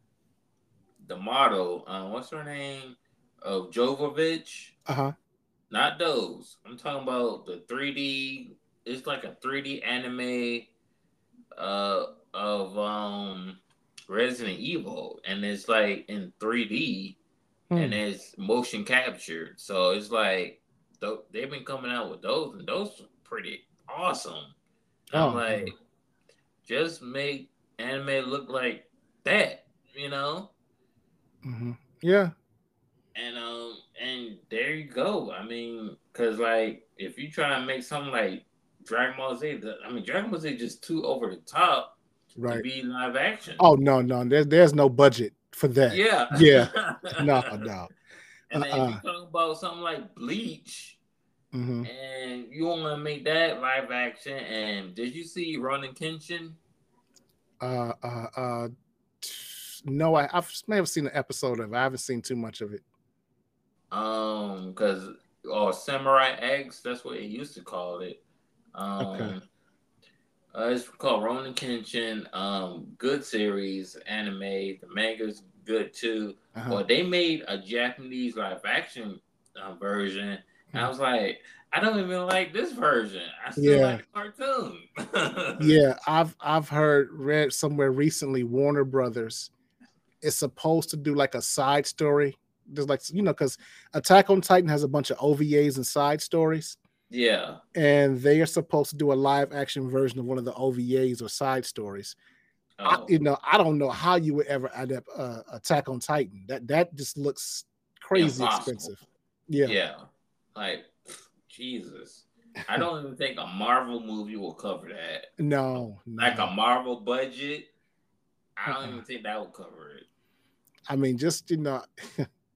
the model. Uh, what's her name? Of Jovovich. Uh-huh. Not those. I'm talking about the three D. It's like a three D anime uh of um Resident Evil, and it's like in three D and Hmm. it's motion captured. So it's like th- they've been coming out with those, and those are pretty awesome. I'm Oh, like, yeah. just make anime look like that, you know? Hmm. Yeah. And um and there you go. I mean, cause like if you try to make something like Dragon Ball Z, the, I mean Dragon Ball Z just too over the top to Right. be live action. Oh, no, no. There's there's no budget for that. Yeah. Yeah. No, no. And then if you Uh-uh. talk about something like Bleach Hmm. and you want to make that live action, and did you see Ronin Kenshin? Uh, uh, uh, no, I, I may have seen an episode of it. I haven't seen too much of it. Um, because or Samurai X, that's what it used to call it. Okay. Um, uh, it's called Ronin Kenshin. Um, good series, anime. The manga's good too. Uh-huh. But they made a Japanese live action uh, version. And I Mhm. was like, I don't even like this version. I still Yeah. like the cartoon. Yeah. I've I've heard read somewhere recently Warner Brothers is supposed to do like a side story. There's like, you know, because Attack on Titan has a bunch of O V As and side stories. Yeah. And they are supposed to do a live action version of one of the O V As or side stories. I, Oh, you know, I don't know how you would ever adapt uh, Attack on Titan. That that just looks crazy impossible. expensive. Yeah. Yeah. Like, Jesus. I don't even think a Marvel movie will cover that. No, Like a no. Marvel budget, I don't Uh-uh. even think that will cover it. I mean, just you know,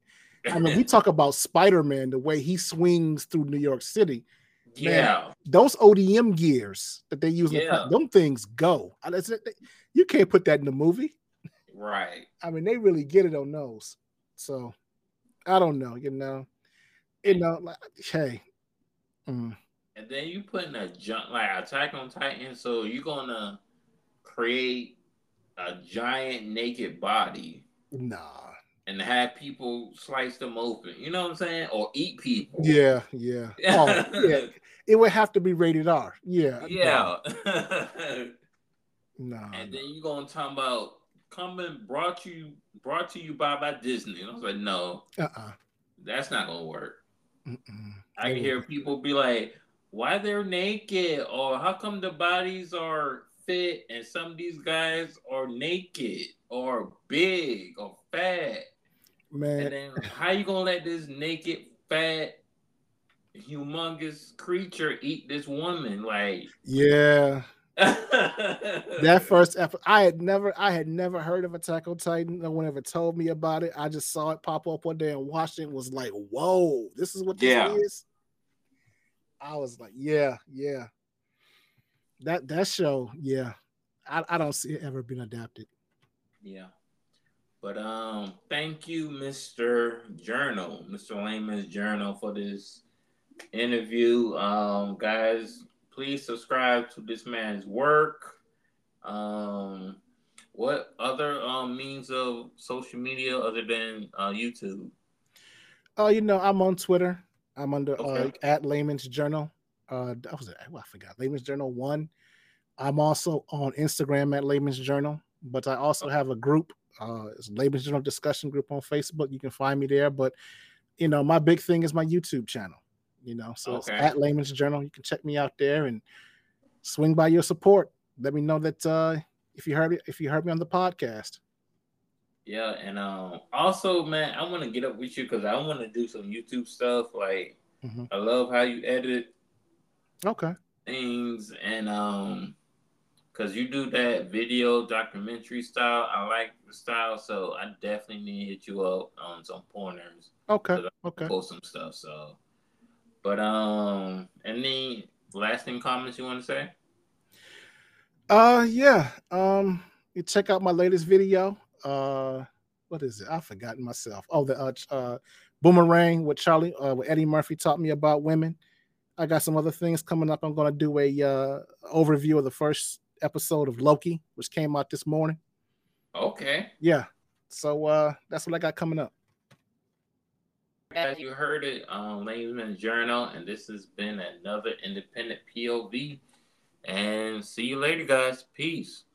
I mean, we talk about Spider-Man, the way he swings through New York City. Man, yeah, those O D M gears that they use, yeah, in the, them things go. You can't put that in the movie. right. I mean, they really get it on those. So, I don't know, you know. You know, like, hey. Mm. And then you putting a jump like Attack on Titan, so you're gonna create a giant naked body. Nah. And have people slice them open, you know what I'm saying, or eat people. Yeah, yeah. Oh, yeah. It would have to be rated R. Yeah, yeah. No. Nah, and no. then you gonna talk about coming brought you brought to you by by Disney. And I was like, no, uh-uh. That's not gonna work. Mm-mm. I can hear people be like, "Why they're naked?" or "How come the bodies are fit and some of these guys are naked or big or fat?" Man, and then how you gonna let this naked, fat, humongous creature eat this woman? Like, yeah. That first episode, I had never, I had never heard of Attack on Titan. No one ever told me about it. I just saw it pop up one day and watched it. And was like, "Whoa, this is what this yeah. is." I was like, "Yeah, yeah." That that show, yeah. I, I don't see it ever being adapted. Yeah. But um, thank you, Mister Journal, Mister Layman's Journal, for this interview. Um, guys, please subscribe to this man's work. Um, what other um means of social media other than uh, YouTube? Oh, uh, you know, I'm on Twitter. I'm under okay. uh, at Layman's Journal. Uh, that was it. Oh, I forgot. Layman's Journal one. I'm also on Instagram at Layman's Journal, but I also have a group. Uh, it's Layman's Journal discussion group on Facebook. You can find me there. But you know, my big thing is my YouTube channel. You know, so okay. It's at Layman's Journal. You can check me out there and swing by your support. Let me know that uh, if you heard it, if you heard me on the podcast. Yeah, and um, also, man, I want to get up with you because I want to do some YouTube stuff. Like, mm-hmm. I love how you edit. Okay. Things and um. Cause you do that video documentary style. I like the style, so I definitely need to hit you up on some pointers. Okay. Okay. Post some stuff. So, but um, any lasting comments you want to say? Uh, yeah. Um, you check out my latest video. Uh, what is it? I've forgotten myself. Oh, the uh, uh Boomerang with Charlie, uh, with Eddie Murphy taught me about women. I got some other things coming up. I'm gonna do a uh overview of the first episode of Loki, which came out this morning. Okay. Yeah. So uh that's what I got coming up. As you heard it, um, Layman's Journal, and this has been another independent P O V. And see you later, guys. Peace.